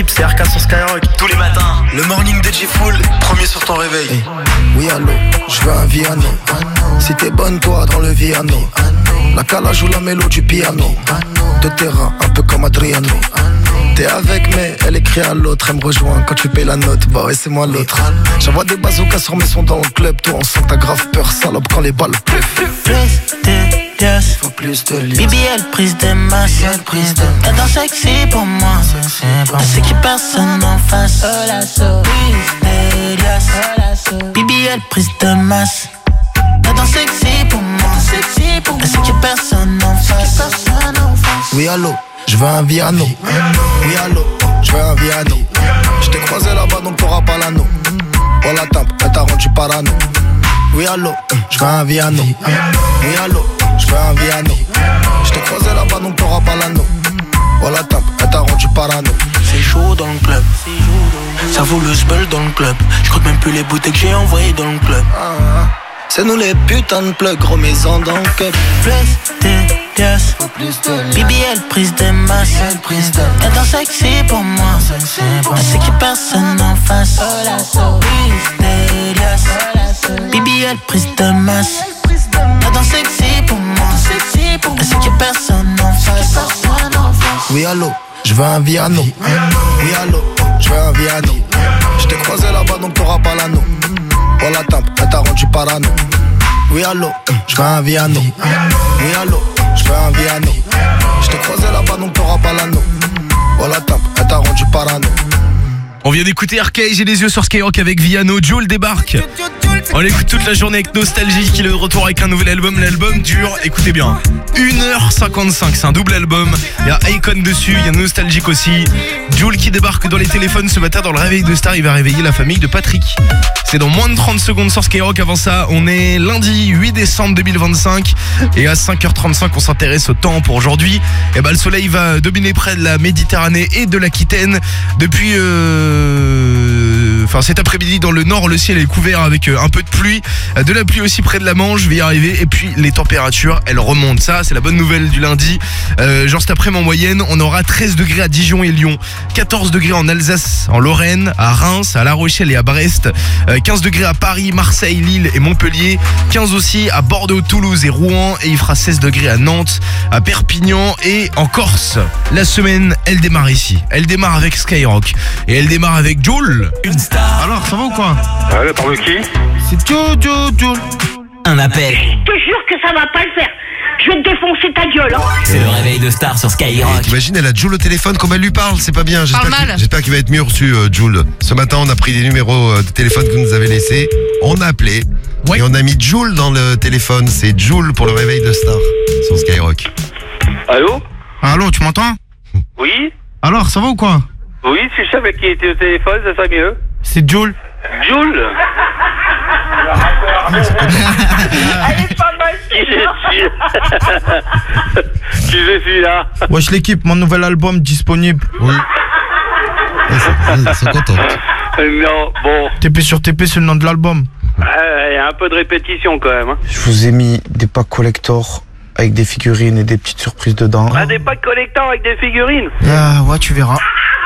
l'équipe, c'est RK sur Skyrock. Tous les matins. Le morning de J-Full, premier sur ton réveil. Hey. Oui allô, je veux un Viano. Si t'es bonne toi dans le Viano. La cala joue la mélo du piano. De terrain, un peu comme Adriano. T'es avec mais elle écrit à l'autre. Elle me rejoint quand tu payes la note. Bah ouais c'est moi l'autre. J'envoie des bazookas sur mes sons dans le club. Toi on sent que t'as grave peur salope quand les balles pleuvent. Faut plus de liens. BBL prise de masse. Elle danse sexy pour moi. Elle sait qu'il personne en face. BBL prise de masse. Elle danse sexy pour moi. Elle sait qu'il personne en face. Oui allô, je veux un Viano. Oui allô, je veux un Viano. Je t'ai croisé là-bas donc t'auras pas l'anneau. On la tape, elle t'a rendu parano. Oui allô, je veux un Viano. Oui allô, je veux un Viano. Je t'ai croisé là-bas donc t'auras pas l'anneau. On la tape, elle t'a rendu parano. C'est chaud dans le club. Ça vaut le spell dans le club. Je crois même plus les bouteilles que j'ai envoyées dans le club. C'est nous les putains de plugs, remets-en dans le cup. Yes. BBL prise de masse. Elle danse sexy pour moi. Elle sait qu'il personne en face. BBL prise de masse. Elle danse sexy pour moi. Elle sait qu'il personne en face. Oui allô, je veux un Viano. Oui allô, je veux un Viano. Je t'ai croisé là-bas donc t'auras pas l'anneau. On la tape, elle t'a rendu parano. Oui allô, je veux un Viano. Oui allô, je veux un Viano. Je t'ai croisé là-bas donc t'auras pas l'anneau. On la tape, elle t'a rendu parano. On vient d'écouter RK, j'ai les yeux sur Skyrock avec Viano. Jul débarque. On l'écoute toute la journée avec Nostalgie qui est de retour avec un nouvel album. L'album dure, écoutez bien, 1h55. C'est un double album. Il y a Icon dessus, il y a Nostalgique aussi. Jul qui débarque dans les téléphones ce matin dans le réveil de Star. Il va réveiller la famille de Patrick. C'est dans moins de 30 secondes sur Skyrock. Avant ça, on est lundi 8 décembre 2025. Et à 5h35, on s'intéresse au temps pour aujourd'hui. Et bah, le soleil va dominer près de la Méditerranée et de l'Aquitaine. Depuis... cet après-midi dans le nord, le ciel est couvert avec un peu de pluie, de la pluie aussi près de la Manche, je vais y arriver. Et puis les températures, elles remontent. Ça, c'est la bonne nouvelle du lundi. Genre cet après-midi en moyenne, on aura 13 degrés à Dijon et Lyon, 14 degrés en Alsace, en Lorraine, à Reims, à La Rochelle et à Brest, 15 degrés à Paris, Marseille, Lille et Montpellier, 15 aussi à Bordeaux, Toulouse et Rouen, et il fera 16 degrés à Nantes, à Perpignan et en Corse. La semaine, elle démarre ici. Elle démarre avec Skyrock et elle démarre avec Jul. Une star. Alors, ça va ou quoi? Ouais, parle qui? C'est Jul. Un appel. Je te jure que ça va pas le faire. Je vais te défoncer ta gueule. Hein. C'est le réveil de Star sur Skyrock. T'imagines, elle a Jul au téléphone, comme elle lui parle, c'est pas bien. J'espère qu'il va être mieux reçu, Jul. Ce matin, on a pris des numéros de téléphone que vous nous avez laissés. On a appelé. Ouais. Et on a mis Jul dans le téléphone. C'est Jul pour le réveil de Star sur Skyrock. Allô? Allô, tu m'entends? Oui? Alors, ça va ou quoi? Oui, si je savais qui était au téléphone, ça serait mieux. C'est Jul. Jul? Elle est pas mal. Qui je suis là? Wesh l'équipe, mon nouvel album disponible. Oui. Ils sont contents. Non, bon. TP sur TP, c'est le nom de l'album. Il y a un peu de répétition quand même. Hein. Je vous ai mis des packs collector avec des figurines et des petites surprises dedans. Ah, des packs collector avec des figurines? Ah, ouais, tu verras.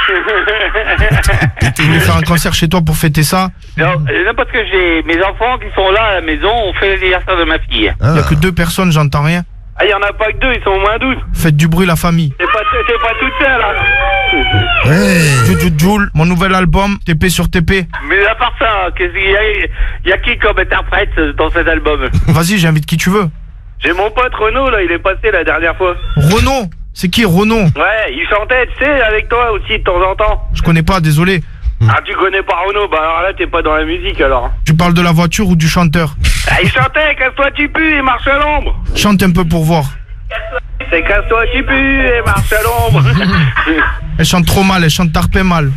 Tu veux faire un concert chez toi pour fêter ça? Non, parce que j'ai mes enfants qui sont là à la maison, on fait l'anniversaire de ma fille. Il n'y a que 2 personnes, j'entends rien. Ah, il n'y en a pas que 2, ils sont au moins 12. Faites du bruit la famille. C'est pas toute seule, là. Ouais. Jul, mon nouvel album, TP sur TP. Mais à part ça, il y a qui comme interprète dans cet album? Vas-y, j'invite qui tu veux. J'ai mon pote Renaud, là, il est passé la dernière fois. Renaud? C'est qui Renaud? Ouais, il chantait, tu sais, avec toi aussi de temps en temps. Je connais pas, désolé. Ah, tu connais pas Renaud? Bah alors là, t'es pas dans la musique, alors. Tu parles de la voiture ou du chanteur? Ah, il chantait, casse-toi tu pues et marche à l'ombre. Chante un peu pour voir. C'est casse-toi tu pues et marche à l'ombre. Elle chante trop mal, elle chante tarpé mal.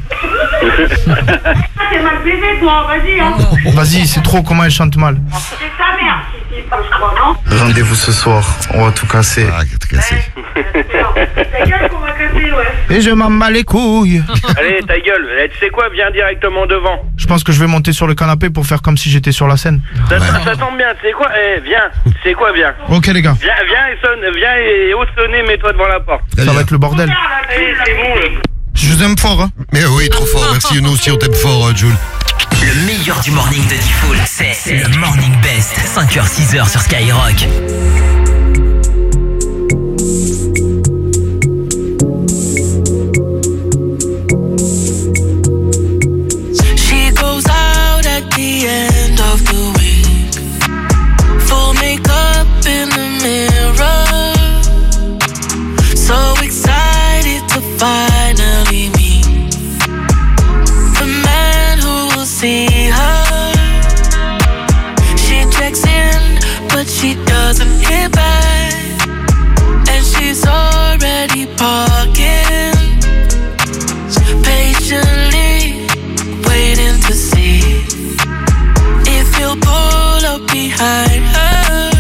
T'es mal baisé, toi, vas-y, hein. Vas-y, c'est trop comment elle chante mal. C'est ta mère, je crois, non? Rendez-vous ce soir, on va tout casser. Ah, tout casser. Ta gueule qu'on va casser, ouais. Et je m'en bats les couilles. Allez, ta gueule, tu sais quoi, viens directement devant. Je pense que je vais monter sur le canapé pour faire comme si j'étais sur la scène. Ça tombe bien, tu sais quoi, viens, tu sais quoi, viens. Ok les gars. Viens et ose sonner, mets-toi devant la porte. Ça va être le bordel. Allez, c'est bon. Je vous aime fort, hein. Mais oui, trop fort. Merci, nous aussi on t'aime fort, Jules. Le meilleur du morning de Diffoul, c'est le Morning Best. 5h, 6h sur Skyrock. She goes out at the end of the week, full makeup in the mirror, so excited to finally meet the man who will see her. She checks in, but she doesn't hit back, and she's already parking, patiently waiting to see if he'll pull up behind her.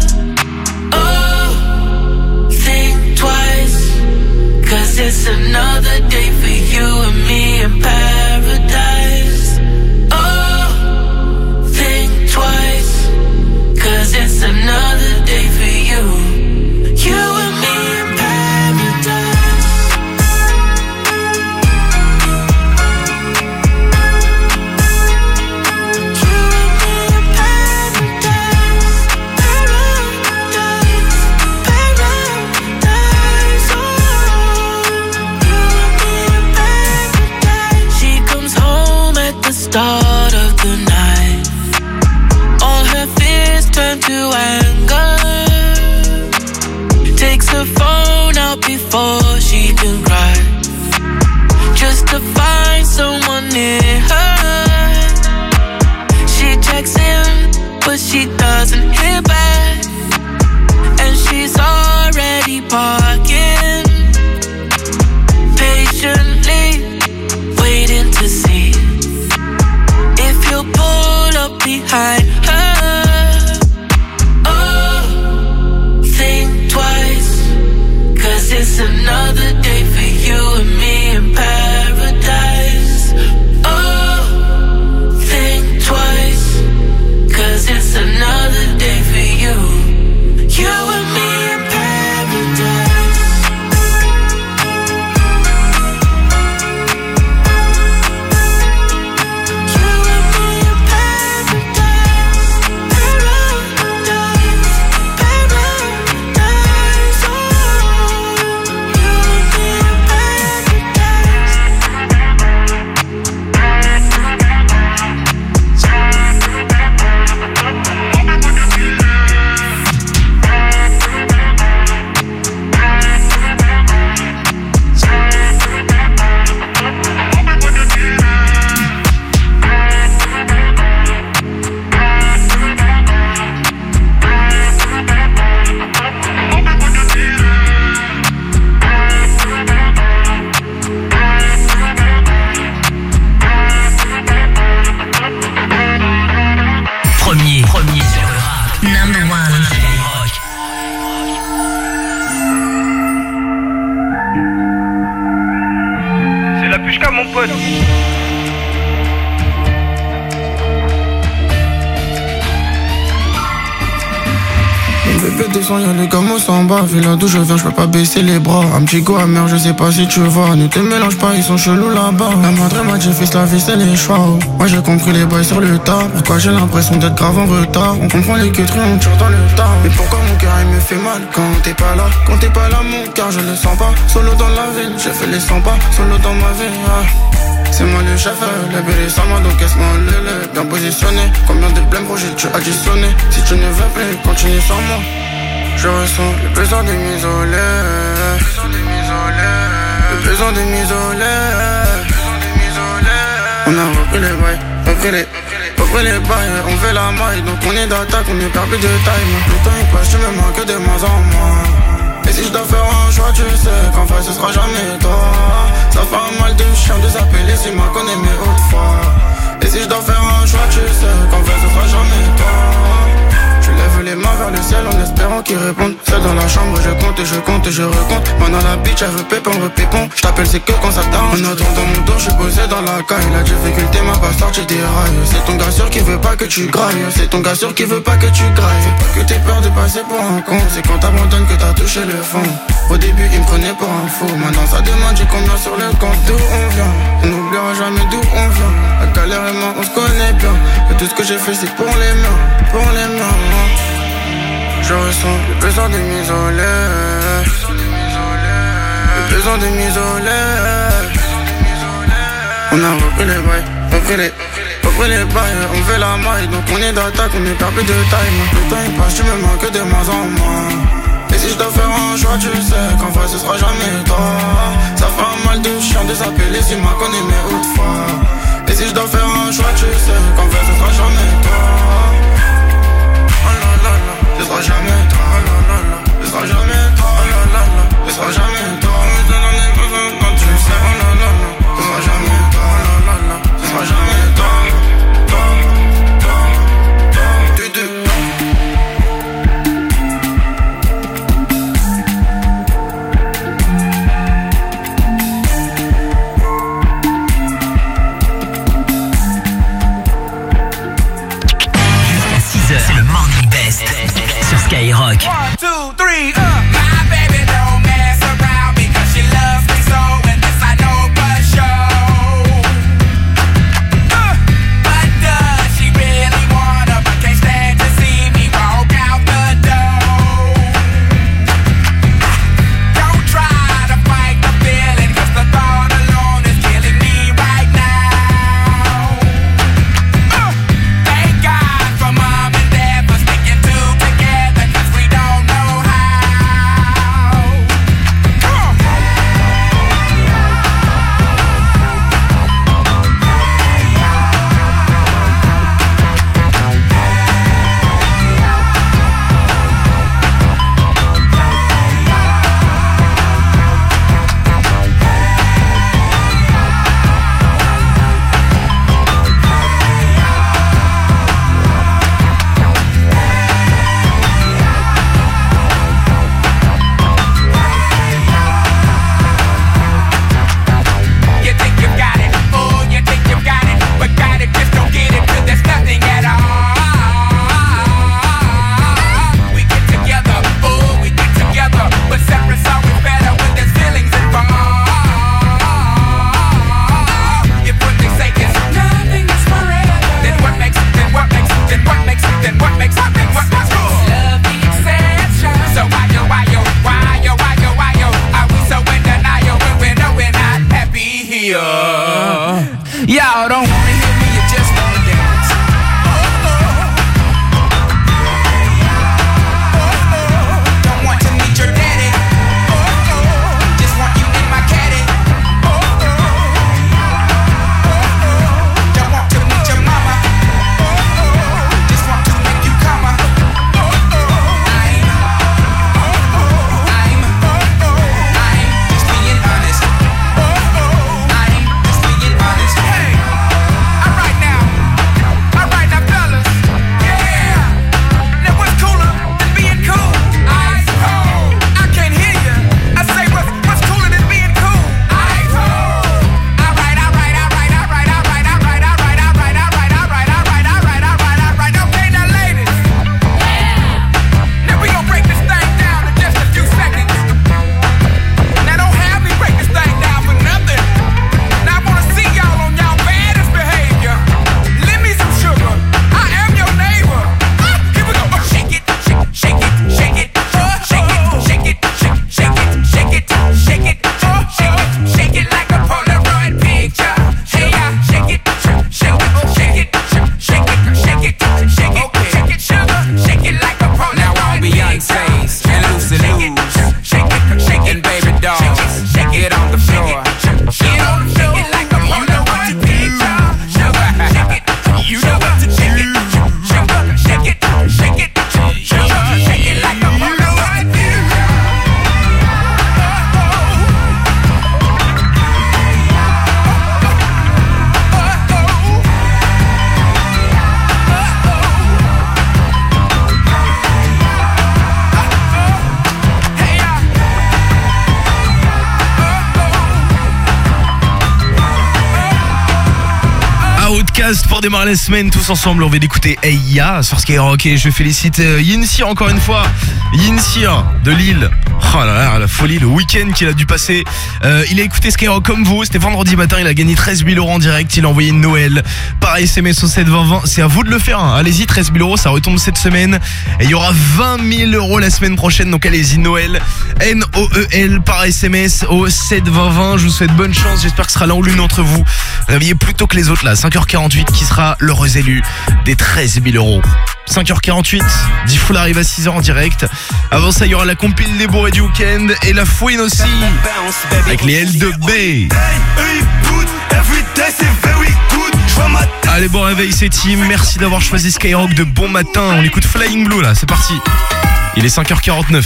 Oh, think twice, 'cause it's another day for you and me in paradise. Oh, think twice, 'cause it's another day for you, you and me in paradise. Start of the night, all her fears turn to anger. Takes her phone out before she can cry, just to find someone near her. She checks in, but she doesn't hear back, and she's already parking, patiently waiting to see if he'll pull up behind her. Oh, think twice, 'cause it's another day for you and me in paradise. Oh, think twice, 'cause it's another day for you, you and me in paradise. Premier sur le rap. Number one. Skyrock. C'est la pushka, mon pote. Bébé descend, y'a les gamos en bas. Vu là d'où je viens, j'peux pas baisser les bras. Un petit go amer, je sais pas si tu vois. Ne te mélange pas, ils sont chelous là-bas. La madre m'a dit, fils, la vie c'est les choix. Moi j'ai compris les bails sur le tas. Pourquoi j'ai l'impression d'être grave en retard? On comprend les queuteries, on tire dans le tas. Mais pourquoi mon cœur il me fait mal quand t'es pas là? Quand t'es pas là, mon cœur je le sens pas. Solo dans la ville, j'ai fait les 100 pas. Solo dans ma vie, c'est moi le chef, le bébé sans moi, donc casse-moi le bien positionné. Combien de blêmes projets tu additionné? Si tu ne veux plus, continue sans moi. Je ressens le besoin de m'isoler, le besoin de m'isoler. On a repris les bails, repris les bails. On fait la maille, donc on est d'attaque, on est perdu de taille. Le temps il passe, tu me manques de moins en moins. Et si je dois faire un choix, tu sais qu'en face ce sera jamais toi. Ça fait un mal de chien de s'appeler si m'a connais mes autres fois. Et si je dois faire un choix, tu sais qu'en face ce sera jamais toi. Je lève les mains vers le ciel en espérant qu'ils répondent. Seul dans la chambre, je compte et je compte et je recompte. Maintenant la bitch, elle veut pépon, repépon. J't'appelle, c'est que quand ça t'arrange. En attendant mon dos, j'suis posé dans la caille. La difficulté m'a pas sorti des rails. C'est ton gars sûr qui veut pas que tu grailles. C'est ton gars sûr qui veut pas que tu grailles. C'est pas que t'aies peur de passer pour un con. C'est quand t'abandonnes que t'as touché le fond. Au début, il me prenait pour un fou. Maintenant ça demande, j'ai combien sur le compte. D'où on vient, on n'oubliera jamais d'où on vient. La galère et moi, on se connaît bien. Et tout ce que j'ai fait, c'est pour les miens. Pour les miens. Je ressens le besoin de m'isoler. Le besoin de m'isoler. On a repris les bails, repris les bails. On fait la maille, donc on est d'attaque, on est perdu de taille. Le temps il passe, tu me manques de moins en moins. Et si je dois faire un choix, tu sais qu'en vrai ce sera jamais toi. Ça fait un mal de chien de s'appeler si ma connaît mais autrefois. Et si je dois faire un choix, tu sais qu'en vrai ce sera jamais toi. Oh là là là, ce sera jamais toi. Oh là là là, ce sera jamais toi. Oh là là là, ce sera jamais toi. Quand tu sais, oh là là là, ce sera jamais toi. Oh là là là, ce sera jamais toi. C'est le Morning Best sur Skyrock. 1, 2, 3, My baby don't mess around because she loves me so, and this I know for sure. But does she really wanna, but can't stand to see me walk out the door? Don't try to fight the feeling, cause the thought alone is killing me right now. Thank God for mom and dad for sticking together, cause we don't know how. You think you got it, oh, you think you got it, but got it, just don't get it, cause there's nothing at all. We get together, oh, we get together, but separate's always better when there's feelings involved. If what they say is nothing is forever, then what makes good? Love the exception. So why yo, are we so in denial when we know we're not happy here? Y'all don't wanna hear me, you just wanna dance. Don't want to meet your daddy. Just want you in my caddy. Don't want to meet your mama. Just want to make you come. I'm just being honest. I'm just being honest. Hey. podcast pour démarrer la semaine tous ensemble. On va d'écouter Eya sur Skyrock et je félicite Yinsir encore une fois. Yinsir de Lille. Oh là là, la folie, le week-end qu'il a dû passer. Il a écouté Skyrock comme vous. C'était vendredi matin. Il a gagné 13 000 € en direct. Il a envoyé une Noël par SMS au 72020. C'est à vous de le faire. Hein. Allez-y, 13 000 €. Ça retombe cette semaine. Et il y aura 20 000 € la semaine prochaine. Donc allez-y, Noël. Noel par SMS au 72020. Je vous souhaite bonne chance. J'espère que ce sera l'un ou l'une d'entre vous. Réveillez plus tôt que les autres là. 5h48 qui sera l'heureux élu des 13 000 €. 5h48. Diffoul arrive à 6h en direct. Avant ça, il y aura la compile des bourrés du week-end et la fouine aussi. Avec les L2B. Allez, bon réveil, c'est Team. Merci d'avoir choisi Skyrock de bon matin. On écoute Flying Blue là. C'est parti. Il est 5h49.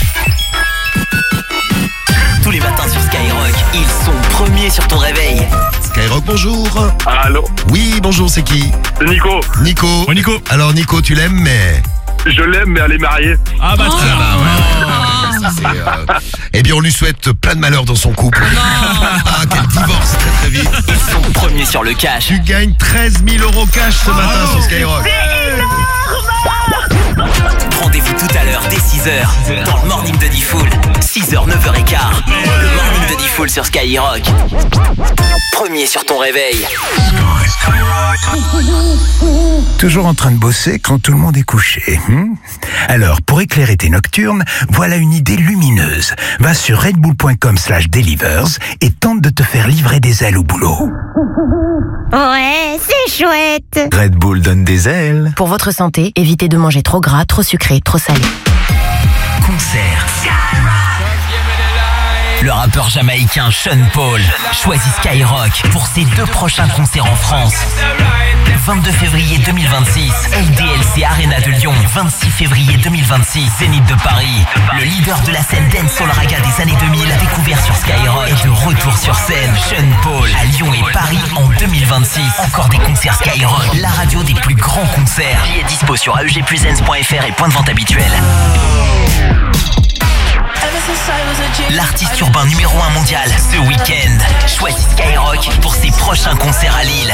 Tous les matins sur Skyrock, ils sont premiers sur ton réveil. Skyrock, bonjour. Allô. Oui, bonjour, c'est qui? C'est Nico. Nico. Ouais, Nico. Alors Nico, tu l'aimes, mais... Je l'aime, mais elle est mariée. Ah bah tiens. Eh bien, on lui souhaite plein de malheur dans son couple. Ah, qu'elle divorce très très vite. Ils sont premiers sur le cash. Tu gagnes 13 000 € cash ce matin sur Skyrock. Rendez-vous tout à l'heure dès 6h dans le morning de Diffoul. 6h, 9h15. Le morning de Diffoul sur Skyrock. Premier sur ton réveil. Toujours en train de bosser quand tout le monde est couché. Alors, pour éclairer tes nocturnes, voilà une idée lumineuse. Va sur redbull.com/delivers et tente de te faire livrer des ailes au boulot. Ouais, c'est chouette. Red Bull donne des ailes. Pour votre santé, évitez de manger trop gras, trop sucré, trop salé. Concert. Le rappeur jamaïcain Sean Paul choisit Skyrock pour ses 2 prochains concerts en France. 22 février 2026, LDLC Arena de Lyon. 26 février 2026, Zénith de Paris. Le leader de la scène dancehall raga des années 2000, découvert sur Skyrock, est de retour sur scène. Sean Paul à Lyon et Paris en 2026. Encore des concerts Skyrock, la radio des plus grands concerts. Billets dispo sur aegpresents.fr et point de vente habituel. L'artiste urbain numéro 1 mondial, ce week-end, choisit Skyrock pour ses prochains concerts à Lille.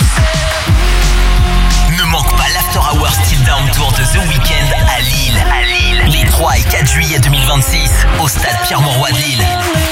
Ne manque pas l'After Hour Still Down Tour de The Weeknd à Lille. Les 3 et 4 juillet 2026 au stade Pierre-Mauroy de Lille.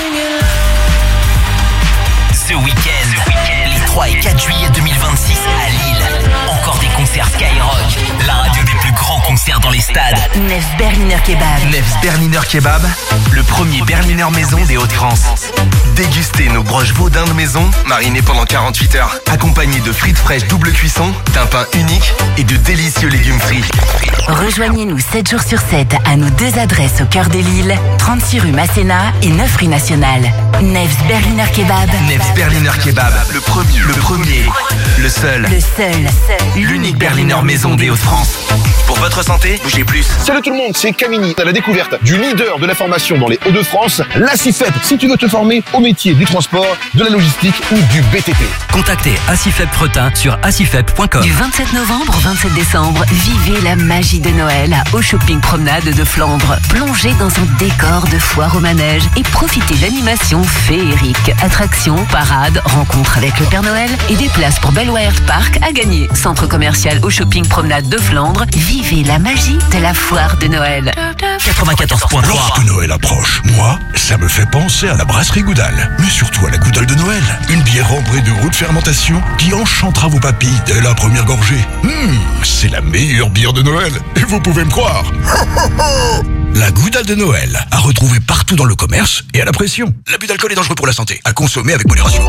Ce week-end, les 3 et 4 juillet 2026 à Lille. Encore des concerts Skyrock, la radio des plus grands concerts dans les stades. Nefs Berliner Kebab. Nefs Berliner Kebab, le premier Berliner maison des Hauts-de-France. Dégustez nos broches veau d'Inde maison, marinées pendant 48 heures, accompagnées de frites fraîches double cuisson, d'un pain unique et de délicieux légumes frits. Rejoignez-nous 7 jours sur 7 à nos 2 adresses au cœur de Lille, 36 rue Masséna et 9 rue Nationale. Nefs Berliner Kebab. Nefs Berliner Kebab, le premier, le seul, l'unique Berliner maison des Hauts-de-France. Pour votre santé, bougez plus. Salut tout le monde, c'est Camini à la découverte du leader de la formation dans les Hauts-de-France, l'ACIFEP. Si tu veux te former au métier du transport, de la logistique ou du BTP. Contactez ACIFEP Fretin sur acifep.com. Du 27 novembre au 27 décembre, vivez la magie de Noël à Au Shopping Promenade de Flandre. Plongez dans un décor de foire au manège et profitez d'animations féeriques. Attractions, parades, rencontres avec le Père Noël et des places pour Bellward Park à gagner. Centre commercial Au Shopping Promenade de Flandre. Vivez la magie de la foire de Noël. 94.3. Lorsque Noël approche, moi, ça me fait penser à la brasserie Goudal. Mais surtout à la Goudal de Noël. Une bière ambrée de roux de fermentation qui enchantera vos papilles dès la première gorgée. C'est la meilleure bière de Noël. Et vous pouvez me croire. La Goudal de Noël, à retrouver partout dans le commerce et à la pression. L'abus d'alcool est dangereux pour la santé. À consommer avec modération.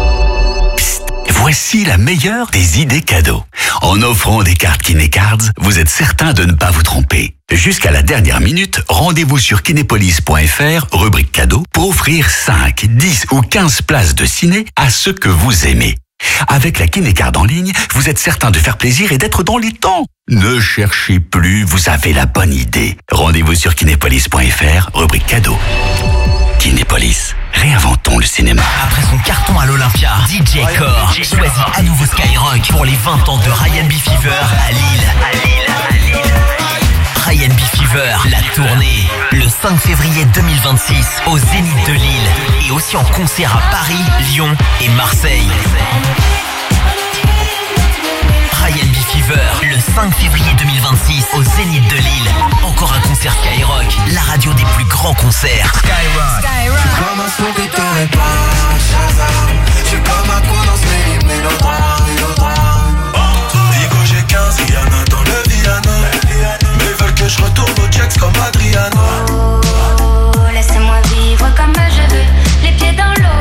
Voici la meilleure des idées cadeaux. En offrant des cartes Kinecards, vous êtes certain de ne pas vous tromper. Jusqu'à la dernière minute, rendez-vous sur kinepolis.fr, rubrique cadeaux, pour offrir 5, 10 ou 15 places de ciné à ceux que vous aimez. Avec la Kinecard en ligne, vous êtes certain de faire plaisir et d'être dans les temps. Ne cherchez plus, vous avez la bonne idée. Rendez-vous sur kinepolis.fr, rubrique cadeaux. Kinepolis, réinventons le cinéma. Après son carton à l'Olympia, DJ Core choisit à nouveau Skyrock pour les 20 ans de Ryan B. Fever à Lille. Ryan B. Fever, la tournée, le 5 février 2026 au Zénith de Lille et aussi en concert à Paris, Lyon et Marseille. Deliver, le 5 février 2026 au Zénith de Lille. Encore un concert Skyrock, la radio des plus grands concerts. Skyrock. Comme un son qui te répare, Shazam. J'suis comme un coup dans ce mélodrame. Digo j'ai 15, Rihanna dans le Viano. Mais ils veulent que je retourne au Jax comme Adriano. Oh, laissez-moi vivre comme je veux, les pieds dans l'eau.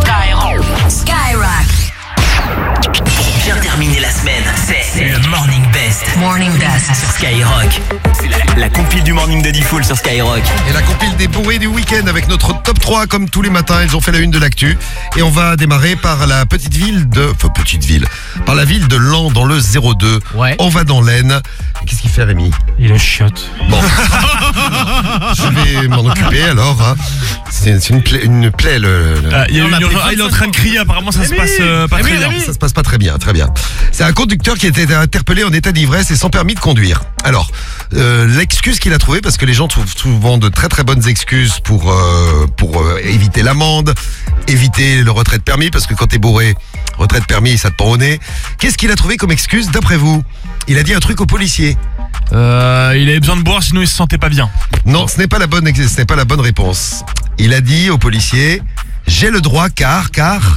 Skyrock. Pour bien terminer la semaine, c'est le Morning Best. Morning Best sur Skyrock. La compile du Morning de D-Fool sur Skyrock. Et la compile des bourrés du week-end avec notre top 3 comme tous les matins. Ils ont fait la une de l'actu. Et on va démarrer par la petite ville de... Enfin, petite ville. Par la ville de Laon dans le 02. Ouais. On va dans l'Aisne. Qu'est-ce qu'il fait, Rémi? Il est chiotte. Bon. Je vais m'en occuper alors. Hein. C'est une plaie. Il est en train de crier. Apparemment, ça se passe pas très bien. Ça se passe pas très bien. Très bien. C'est un conducteur qui a été interpellé en état d'ivresse et sans permis de conduire. Alors, l'excuse qu'il a trouvée, parce que les gens trouvent souvent de très très bonnes excuses pour éviter l'amende, éviter le retrait de permis, parce que quand t'es bourré, retrait de permis, ça te pend au nez. Qu'est-ce qu'il a trouvé comme excuse d'après vous? Il a dit un truc au policier. Il avait besoin de boire, sinon il se sentait pas bien. Non, ce n'est pas la bonne réponse. Il a dit au policier, j'ai le droit car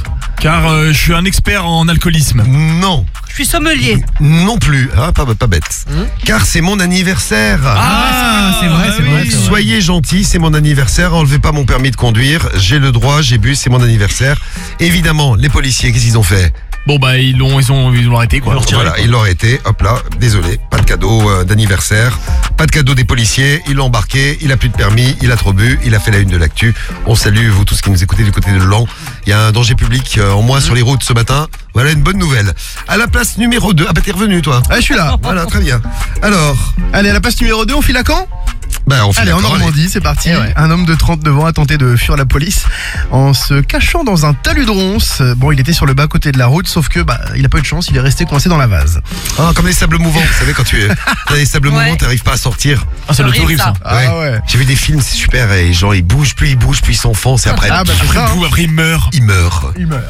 je suis un expert en alcoolisme. Non. Je suis sommelier. Non plus, pas bête. Car c'est mon anniversaire. C'est vrai. Soyez gentils, c'est mon anniversaire. Enlevez pas mon permis de conduire. J'ai le droit, j'ai bu, c'est mon anniversaire. Évidemment, les policiers, qu'est-ce qu'ils ont fait? Bon bah ils l'ont arrêté quoi. Voilà, ils l'ont arrêté. Hop là, désolé, pas de cadeau d'anniversaire, pas de cadeau des policiers. Ils l'ont embarqué, il a plus de permis, il a trop bu, il a fait la une de l'actu. On salue vous tous qui nous écoutez du côté de Laon. Il y a un danger public en moins sur les routes ce matin. Voilà une bonne nouvelle. À la place numéro 2, ah bah t'es revenu toi. Ah je suis là. Voilà, très bien. Alors, allez à la place numéro 2, on file à Caen? Allez, en Normandie, c'est parti. Un homme de 39 ans a tenté de fuir la police en se cachant dans un talus de ronces. Bon, il était sur le bas-côté de la route, sauf que il a pas eu de chance, il est resté coincé dans la vase. Ah, comme les sables mouvants, vous savez, quand tu as des sables mouvants, t'arrives pas à sortir. Ah, c'est horrible ça. Ouais. J'ai vu des films, c'est super, et genre ils bougent, puis ils s'enfoncent, et après, après il meurt. Il meurt.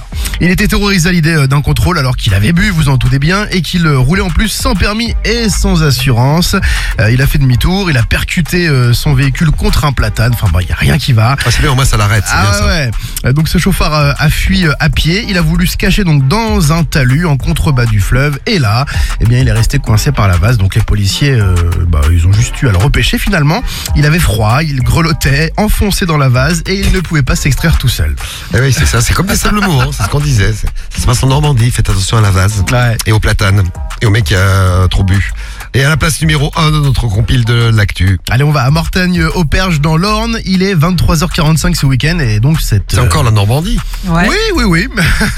Il était terrorisé à l'idée d'un contrôle alors qu'il avait bu, vous en doutez bien, et qu'il roulait en plus sans permis et sans assurance. Il a fait demi-tour, il a percuté son véhicule contre un platane. Enfin il n'y a rien qui va. Ah, c'est bien, au moins ça l'arrête, c'est bien ça. Ouais. Donc ce chauffard a fui à pied. Il a voulu se cacher donc dans un talus en contrebas du fleuve. Et là, il est resté coincé par la vase. Donc les policiers, ils ont juste eu à le repêcher finalement. Il avait froid, il grelottait, enfoncé dans la vase et il ne pouvait pas s'extraire tout seul. Eh oui, c'est ça. C'est comme des sables mouvants, c'est ce qu'on disait. Ça se passe en Normandie. Faites attention à la vase et au platane et au mec qui a trop bu. Et à la place numéro 1 de notre compile de l'actu. Allez, on va à Mortagne-au-Perche dans l'Orne. Il est 23h45 ce week-end et donc c'est encore la Normandie. Ouais. Oui.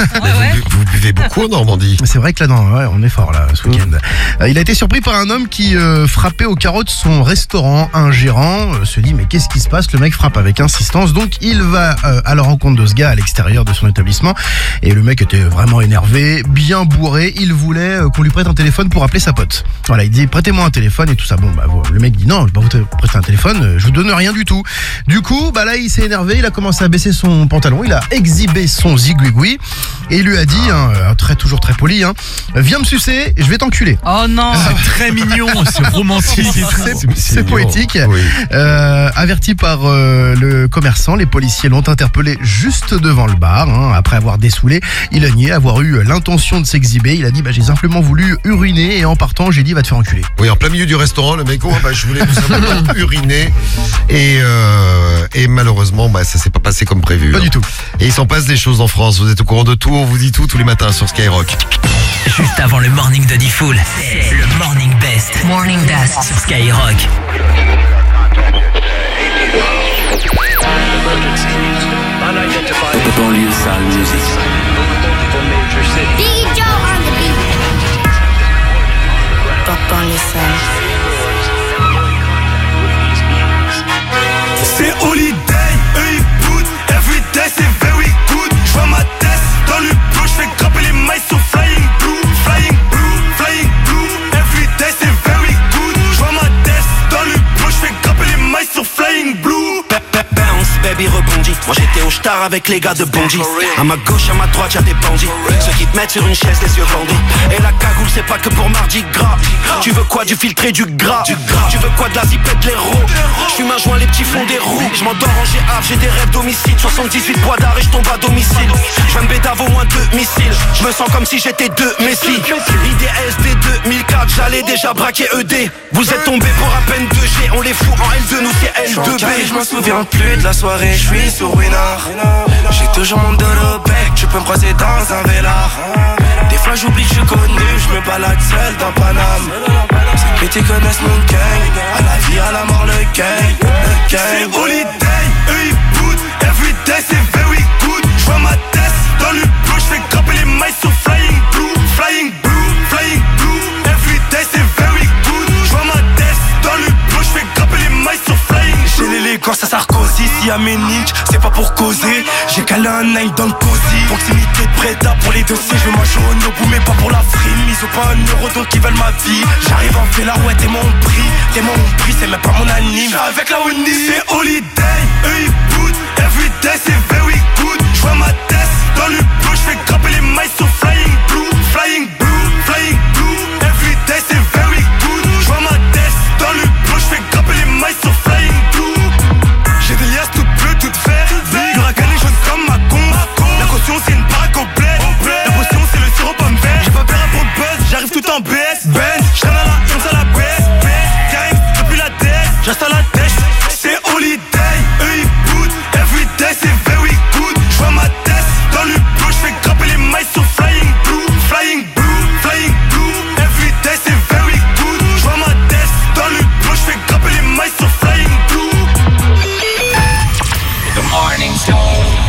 Vous buvez beaucoup en Normandie. C'est vrai que là, on est fort là ce week-end. Il a été surpris par un homme qui frappait au carreau de son restaurant. Un gérant se dit mais qu'est-ce qui se passe? Le mec frappe avec insistance. Donc il va à la rencontre de ce gars à l'extérieur de son établissement. Et le mec était vraiment énervé, bien bourré. Il voulait qu'on lui prête un téléphone pour appeler sa pote. Voilà, il dit prêtez-moi un téléphone et tout ça. Bon, le mec dit non, je vais pas vous prêter un téléphone, je vous donne rien du tout. Du coup, là, il s'est énervé, il a commencé à baisser son pantalon, il a exhibé son zigouigoui et il lui a dit, toujours très poli, viens me sucer, je vais t'enculer. Oh non. C'est très mignon, c'est romantique. C'est poétique. Oui. Averti par le commerçant, les policiers l'ont interpellé juste devant le bar. Après avoir dessoulé, il a nié avoir eu l'intention de s'exhiber. Il a dit j'ai simplement voulu uriner et en partant, j'ai dit va te faire enculer. Oui, en plein milieu du restaurant, le mec, je voulais tout simplement uriner et malheureusement, ça s'est pas passé comme prévu. Pas du tout. Et il s'en passe des choses en France. Vous êtes au courant de tout, on vous dit tout tous les matins sur Skyrock. Juste avant le morning de D-Fool, c'est le Morning Best. Morning Best sur Skyrock. Banlieue sale music. Biggie Joe on the beat. Banlieue sale. C'est holiday, eux ils boot. Everyday c'est very good. J'vois ma tête dans le blue. J'fais grimper les mailles sur flying blue. Flying blue, flying blue. Everyday c'est very good. J'vois ma tête dans le blue. J'fais Moi j'étais au star avec les gars de Bondy. À ma gauche, à ma droite, y'a des bandits. Ceux qui te mettent sur une chaise, les yeux bandés. Et la cagoule, c'est pas que pour Mardi Gras. Tu veux quoi, du filtré, du gras? Tu veux quoi, de la zipette, de l'héros? J'fume un joint, les petits font des roues. J'm'endors en GA, j'ai des rêves d'homicide. 78 bois d'arrêt, j'tombe à domicile. J'viens de Bédave au moins 2 missiles. J'me sens comme si j'étais 2 Messi. IDSD 2004, j'allais déjà braquer ED. Vous êtes tombés pour à peine 2G. On les fout en L2, nous c'est L2B. Je m'en souviens plus de la soirée, je suis sur Winard. J'ai toujours mon dos au bec, tu peux me croiser dans un vélard. Des fois j'oublie que je suis connu, je me balade seul dans Paname. Ceux qui connaissent mon gang, à la vie, à la mort, le gang. C'est holiday, eux ils boutent. Everyday c'est very good. J'vois ma tête dans le bleu, j'fais grimper les mailles sur flying blue. Flying blue, flying blue. Everyday c'est very good. J'vois ma tête dans le bleu, j'fais grimper les mailles sur flying blue. J'ai l'élégance à Sarkozy, s'il y a mes nicks, c'est pas pour causer. J'ai calé un nine dans le cosy. Proximité de Preda pour les dossiers, je veux manger au Nobu mais pas pour la frime. Ils ont pas un euro donc ils veulent ma vie. J'arrive en fait là, ouais t'es mon prix, c'est même pas mon anime. J'suis avec la Oni, c'est holiday, eux ils boutent. Everyday c'est very good. J'vois ma tête dans le bleu, j'fais grimper les mailles sur flying blue. Flying blue, flying blue. Everyday c'est very good. J'vois ma tête dans le bleu, j'fais grimper les mailles sur flying blue. J'ai des liasses toutes bleues, toutes vertes. Du racané jaune comme ma combe. La caution c'est une baraque au bled. La potion c'est le sirop pomme vert. J'ai pas peur pour le buzz, j'arrive tout en BS. Benz, j'traîne à la comme ça la baisse. Gang, depuis la tête, j'reste à la tête. C'est holiday, eux ils boutent. Everyday c'est very good. J'vois ma tête dans le bleu, j'fais grimper les mailles sur flying blue. Flying blue, flying blue. Everyday c'est very good. J'vois ma tête dans le bleu, j'fais grimper les mailles sur flying blue. The morning show.